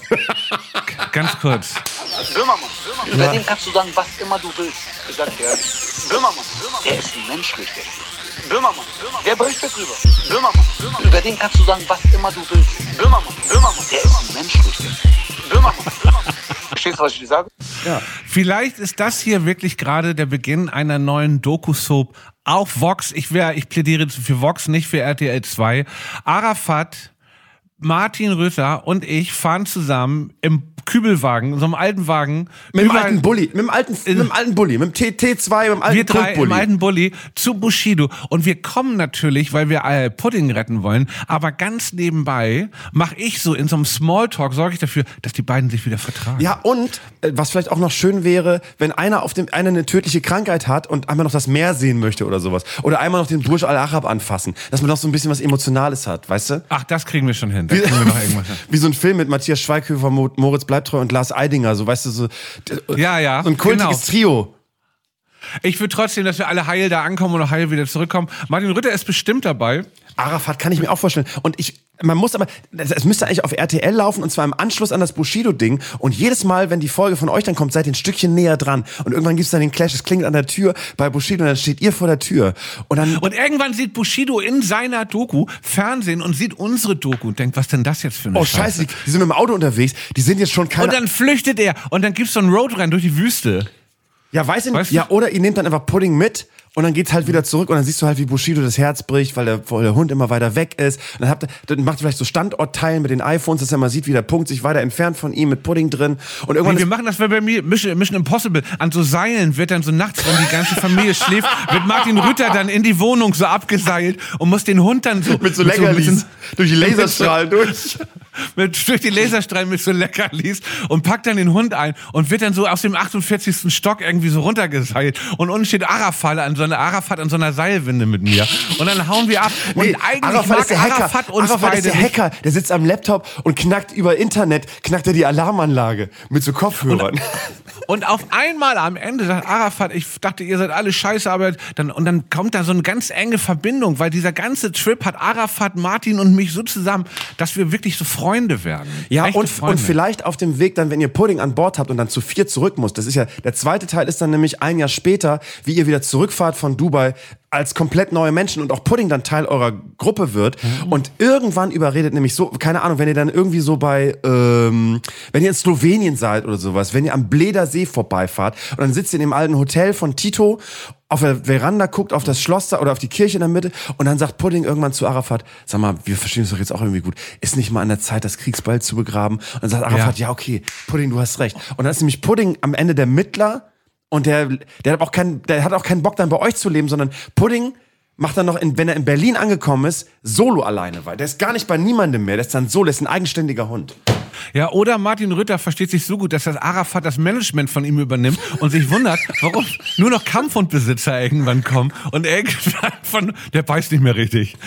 Ganz kurz. Böhmermann, über den kannst du sagen, was immer du willst. Ich sag dir ehrlich. Böhmermann, der ist ein Mensch, richtig. Böhmermann, der berichtet drüber. Böhmermann, über den kannst du sagen, was immer du willst. Böhmermann, der ist ein Mensch, richtig. Böhmermann. Verstehst du, was ich dir sage? Ja. Vielleicht ist das hier wirklich gerade der Beginn einer neuen Doku-Soap auf Vox. Ich plädiere für Vox, nicht für RTL 2. Arafat, Martin Rütter und ich fahren zusammen im Kübelwagen, in so einem alten Wagen. Mit dem alten Bulli, mit dem alten Bulli, mit dem T2, mit dem alten wir drei im alten Bulli zu Bushido. Und wir kommen natürlich, weil wir Pudding retten wollen, aber ganz nebenbei mache ich so in so einem Smalltalk, sorge ich dafür, dass die beiden sich wieder vertragen. Ja, und was vielleicht auch noch schön wäre, wenn einer eine tödliche Krankheit hat und einmal noch das Meer sehen möchte oder sowas. Oder einmal noch den Burj Al Arab anfassen. Dass man noch so ein bisschen was Emotionales hat, weißt du? Ach, das kriegen wir schon hin. Da kriegen wir noch irgendwas hin. Wie so ein Film mit Matthias Schweighöfer, Moritz Bleibtreu und Lars Eidinger, so weißt du, so ja, so ein kultiges Trio. Ich will trotzdem, dass wir alle heil da ankommen und auch heil wieder zurückkommen. Martin Rütter ist bestimmt dabei. Arafat kann ich mir auch vorstellen. Und es müsste eigentlich auf RTL laufen und zwar im Anschluss an das Bushido-Ding. Und jedes Mal, wenn die Folge von euch dann kommt, seid ihr ein Stückchen näher dran. Und irgendwann gibt's dann den Clash, es klingelt an der Tür bei Bushido und dann steht ihr vor der Tür. Und irgendwann sieht Bushido in seiner Doku Fernsehen und sieht unsere Doku und denkt, was denn das jetzt für eine Scheiße? Oh Scheiße, die sind mit dem Auto unterwegs, die sind jetzt schon keine... Und dann flüchtet er und dann gibt's so einen Roadrun durch die Wüste. Ja, weißt du? Ja, oder ihr nehmt dann einfach Pudding mit und dann geht's halt wieder zurück und dann siehst du halt, wie Bushido das Herz bricht, weil der Hund immer weiter weg ist. Und dann macht ihr vielleicht so Standortteilen mit den iPhones, dass er mal sieht, wie der Punkt sich weiter entfernt von ihm mit Pudding drin. Und irgendwann wir machen das bei mir, Mission Impossible. An so Seilen wird dann so nachts, wenn die ganze Familie schläft, wird Martin Rütter dann in die Wohnung so abgeseilt und muss den Hund dann so... Mit so Leckerlis, durch die Laserstrahlen durch. Durch die Laserstrahlen mit so Leckerlis und packt dann den Hund ein und wird dann so aus dem 48. Stock irgendwie so runtergeseilt. Und unten steht Arafat an so einer Seilwinde mit mir. Und dann hauen wir ab. Und eigentlich Arafat ist der Hacker. Arafat ist der Hacker. Der sitzt am Laptop und knackt über Internet, knackt er die Alarmanlage mit so Kopfhörern. Und auf einmal am Ende sagt Arafat, ich dachte, ihr seid alle scheiße, aber dann kommt da so eine ganz enge Verbindung, weil dieser ganze Trip hat Arafat, Martin und mich so zusammen, dass wir wirklich so Freunde werden. Ja, und vielleicht auf dem Weg dann, wenn ihr Pudding an Bord habt und dann zu 4 zurück müsst, das ist ja, der zweite Teil ist dann nämlich ein Jahr später, wie ihr wieder zurückfahrt von Dubai als komplett neue Menschen und auch Pudding dann Teil eurer Gruppe wird. Und irgendwann überredet nämlich so, keine Ahnung, wenn ihr dann irgendwie so wenn ihr in Slowenien seid oder sowas, wenn ihr am Bleder See vorbeifahrt und dann sitzt ihr in dem alten Hotel von Tito auf der Veranda, guckt auf das Schloss da oder auf die Kirche in der Mitte und dann sagt Pudding irgendwann zu Arafat, sag mal, wir verstehen uns doch jetzt auch irgendwie gut, ist nicht mal an der Zeit, das Kriegsbeil zu begraben? Und dann sagt Arafat, ja okay, Pudding, du hast recht. Und dann ist nämlich Pudding am Ende der Mittler und der hat auch keinen Bock dann bei euch zu leben, sondern Pudding macht dann noch, wenn er in Berlin angekommen ist, solo alleine weiter. Der ist gar nicht bei niemandem mehr, der ist dann solo, der ist ein eigenständiger Hund. Ja, oder Martin Rütter versteht sich so gut, dass das Arafat das Management von ihm übernimmt und sich wundert, warum nur noch Kampfhundbesitzer irgendwann kommen und irgendwann der beißt nicht mehr richtig.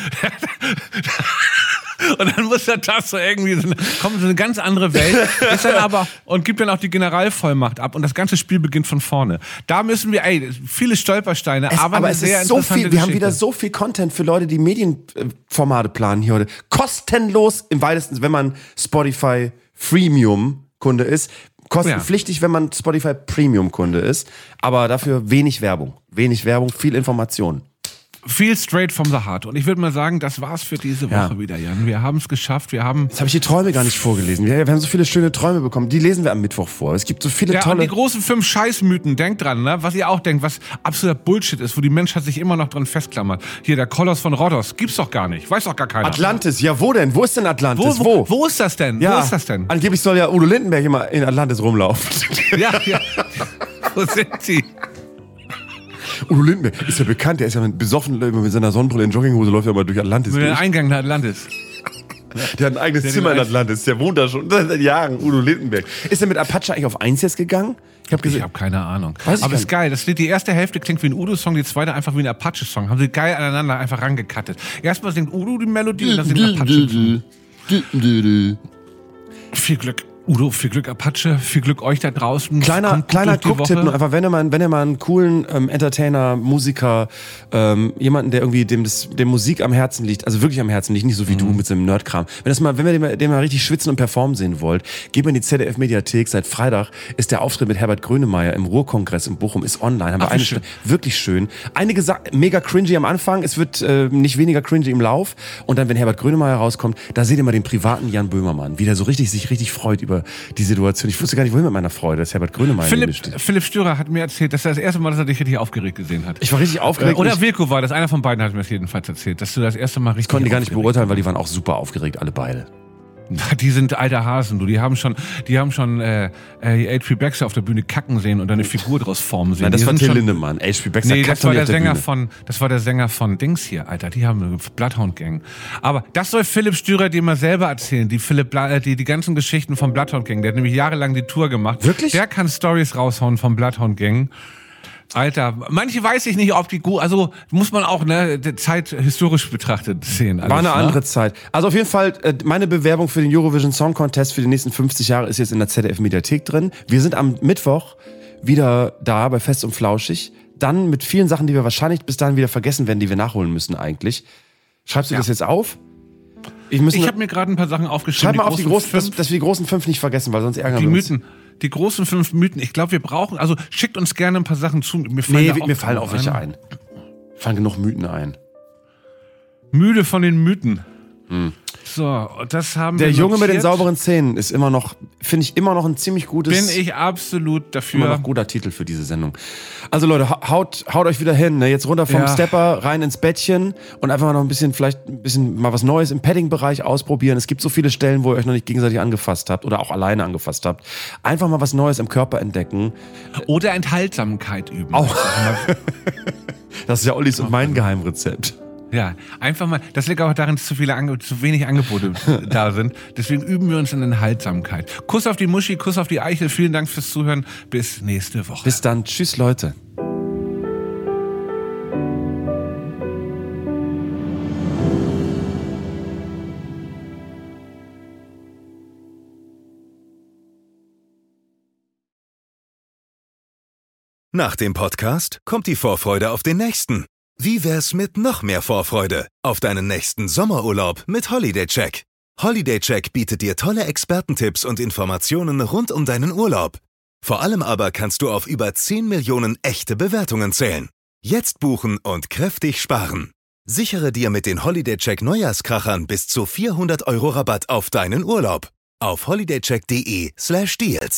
Und dann muss er das so irgendwie, kommt so eine ganz andere Welt, ist dann aber, und gibt dann auch die Generalvollmacht ab und das ganze Spiel beginnt von vorne. Da müssen wir, viele Stolpersteine, aber es ist so viel, wir haben wieder so viel Content für Leute, die Medienformate planen hier heute. Kostenlos im weitesten, wenn man Spotify Freemium-Kunde ist. Kostenpflichtig, wenn man Spotify Premium-Kunde ist. Aber dafür wenig Werbung, viel Information. Viel straight from the heart. Und ich würde mal sagen, das war's für diese Woche wieder, Jan. Wir haben es geschafft. Jetzt habe ich die Träume gar nicht vorgelesen. Wir haben so viele schöne Träume bekommen. Die lesen wir am Mittwoch vor. Es gibt so viele tolle... Und die großen 5 Scheißmythen, denkt dran, ne? Was ihr auch denkt, was absoluter Bullshit ist, wo die Menschheit sich immer noch dran festklammert. Hier, der Koloss von Rhodos, gibt's doch gar nicht. Weiß doch gar keiner. Atlantis, ja wo denn? Wo ist denn Atlantis? Wo ist das denn? Ja, wo ist das denn? Angeblich soll ja Udo Lindenberg immer in Atlantis rumlaufen. Ja. Wo sind sie? Udo Lindenberg ist ja bekannt, der ist ja besoffen mit seiner Sonnenbrille in Jogginghose, läuft ja mal durch Atlantis. Mit dem Eingang nach Atlantis. Der hat ein eigenes Zimmer in Atlantis, der wohnt da schon seit Jahren, Udo Lindenberg. Ist er mit Apache eigentlich auf 1 jetzt gegangen? Ich habe keine Ahnung. Aber ist geil. Das Lied, die erste Hälfte klingt wie ein Udo-Song, die zweite einfach wie ein Apache-Song. Haben sie geil aneinander einfach rangekattet. Erstmal singt Udo die Melodie und dann singt Apache. Viel Glück. Udo, viel Glück Apache, viel Glück euch da draußen. Kleiner Gucktipp nur einfach, wenn ihr mal einen coolen Entertainer, Musiker, jemanden, der irgendwie dem Musik am Herzen liegt, also wirklich am Herzen liegt, nicht so wie du mit so einem Nerdkram. Wenn ihr den mal richtig schwitzen und performen sehen wollt, geht mal in die ZDF-Mediathek. Seit Freitag ist der Auftritt mit Herbert Grönemeyer im Ruhrkongress in Bochum, ist online. Haben wir eine Stunde, wirklich schön. Einige sagen, mega cringy am Anfang, es wird nicht weniger cringy im Lauf. Und dann, wenn Herbert Grönemeyer rauskommt, da seht ihr mal den privaten Jan Böhmermann, wie der so sich richtig freut über die Situation. Ich wusste gar nicht, wohin mit meiner Freude, dass Herbert Grönemeyer Philipp Stürer hat mir erzählt, dass er das erste Mal, dass er dich richtig aufgeregt gesehen hat. Ich war richtig aufgeregt. Oder Wilko war das, einer von beiden hat mir das jedenfalls erzählt, dass du das erste Mal richtig. Ich konnte die gar nicht beurteilen, weil die waren auch super aufgeregt, alle beide. Die sind alte Hasen, du. Die haben schon H.P. Baxter auf der Bühne kacken sehen und eine Figur draus formen sehen. Nein, das war Till Lindemann. H.P. Baxter das war der Sänger von Dings hier, Alter. Die haben eine Bloodhound Gang. Aber das soll Philipp Stürer dir mal selber erzählen. Die ganzen Geschichten vom Bloodhound Gang. Der hat nämlich jahrelang die Tour gemacht. Wirklich? Der kann Stories raushauen vom Bloodhound Gang. Alter, manche weiß ich nicht, ob die gut, also muss man auch, die Zeit historisch betrachtet sehen. Alles, war eine andere Zeit. Also auf jeden Fall, meine Bewerbung für den Eurovision Song Contest für die nächsten 50 Jahre ist jetzt in der ZDF-Mediathek drin. Wir sind am Mittwoch wieder da bei Fest und Flauschig. Dann mit vielen Sachen, die wir wahrscheinlich bis dahin wieder vergessen werden, die wir nachholen müssen eigentlich. Schreibst du das jetzt auf? Ich habe mir gerade ein paar Sachen aufgeschrieben. Schreib mal auf die großen, dass wir die großen 5 nicht vergessen, weil sonst ärgern wir uns. Die großen 5 Mythen. Ich glaube, wir brauchen, also schickt uns gerne ein paar Sachen zu. Mir fallen auch welche ein. Fallen genug Mythen ein. Müde von den Mythen. So, das haben wir Der Junge mit den sauberen Zähnen ist immer noch, finde ich, immer noch ein ziemlich gutes... Bin ich absolut dafür. Immer noch guter Titel für diese Sendung. Also Leute, haut euch wieder hin. Ne? Jetzt runter vom Stepper, rein ins Bettchen und einfach mal noch ein bisschen mal was Neues im Padding-Bereich ausprobieren. Es gibt so viele Stellen, wo ihr euch noch nicht gegenseitig angefasst habt oder auch alleine angefasst habt. Einfach mal was Neues im Körper entdecken. Oder Enthaltsamkeit üben. Auch. Das ist ja Ollis und mein Geheimrezept. Ja, einfach mal, das liegt auch darin, dass zu wenig Angebote da sind. Deswegen üben wir uns in Enthaltsamkeit. Kuss auf die Muschi, Kuss auf die Eichel. Vielen Dank fürs Zuhören. Bis nächste Woche. Bis dann. Tschüss, Leute. Nach dem Podcast kommt die Vorfreude auf den nächsten. Wie wär's mit noch mehr Vorfreude auf deinen nächsten Sommerurlaub mit HolidayCheck? HolidayCheck bietet dir tolle Expertentipps und Informationen rund um deinen Urlaub. Vor allem aber kannst du auf über 10 Millionen echte Bewertungen zählen. Jetzt buchen und kräftig sparen. Sichere dir mit den HolidayCheck Neujahrskrachern bis zu 400 € Rabatt auf deinen Urlaub. Auf holidaycheck.de/deals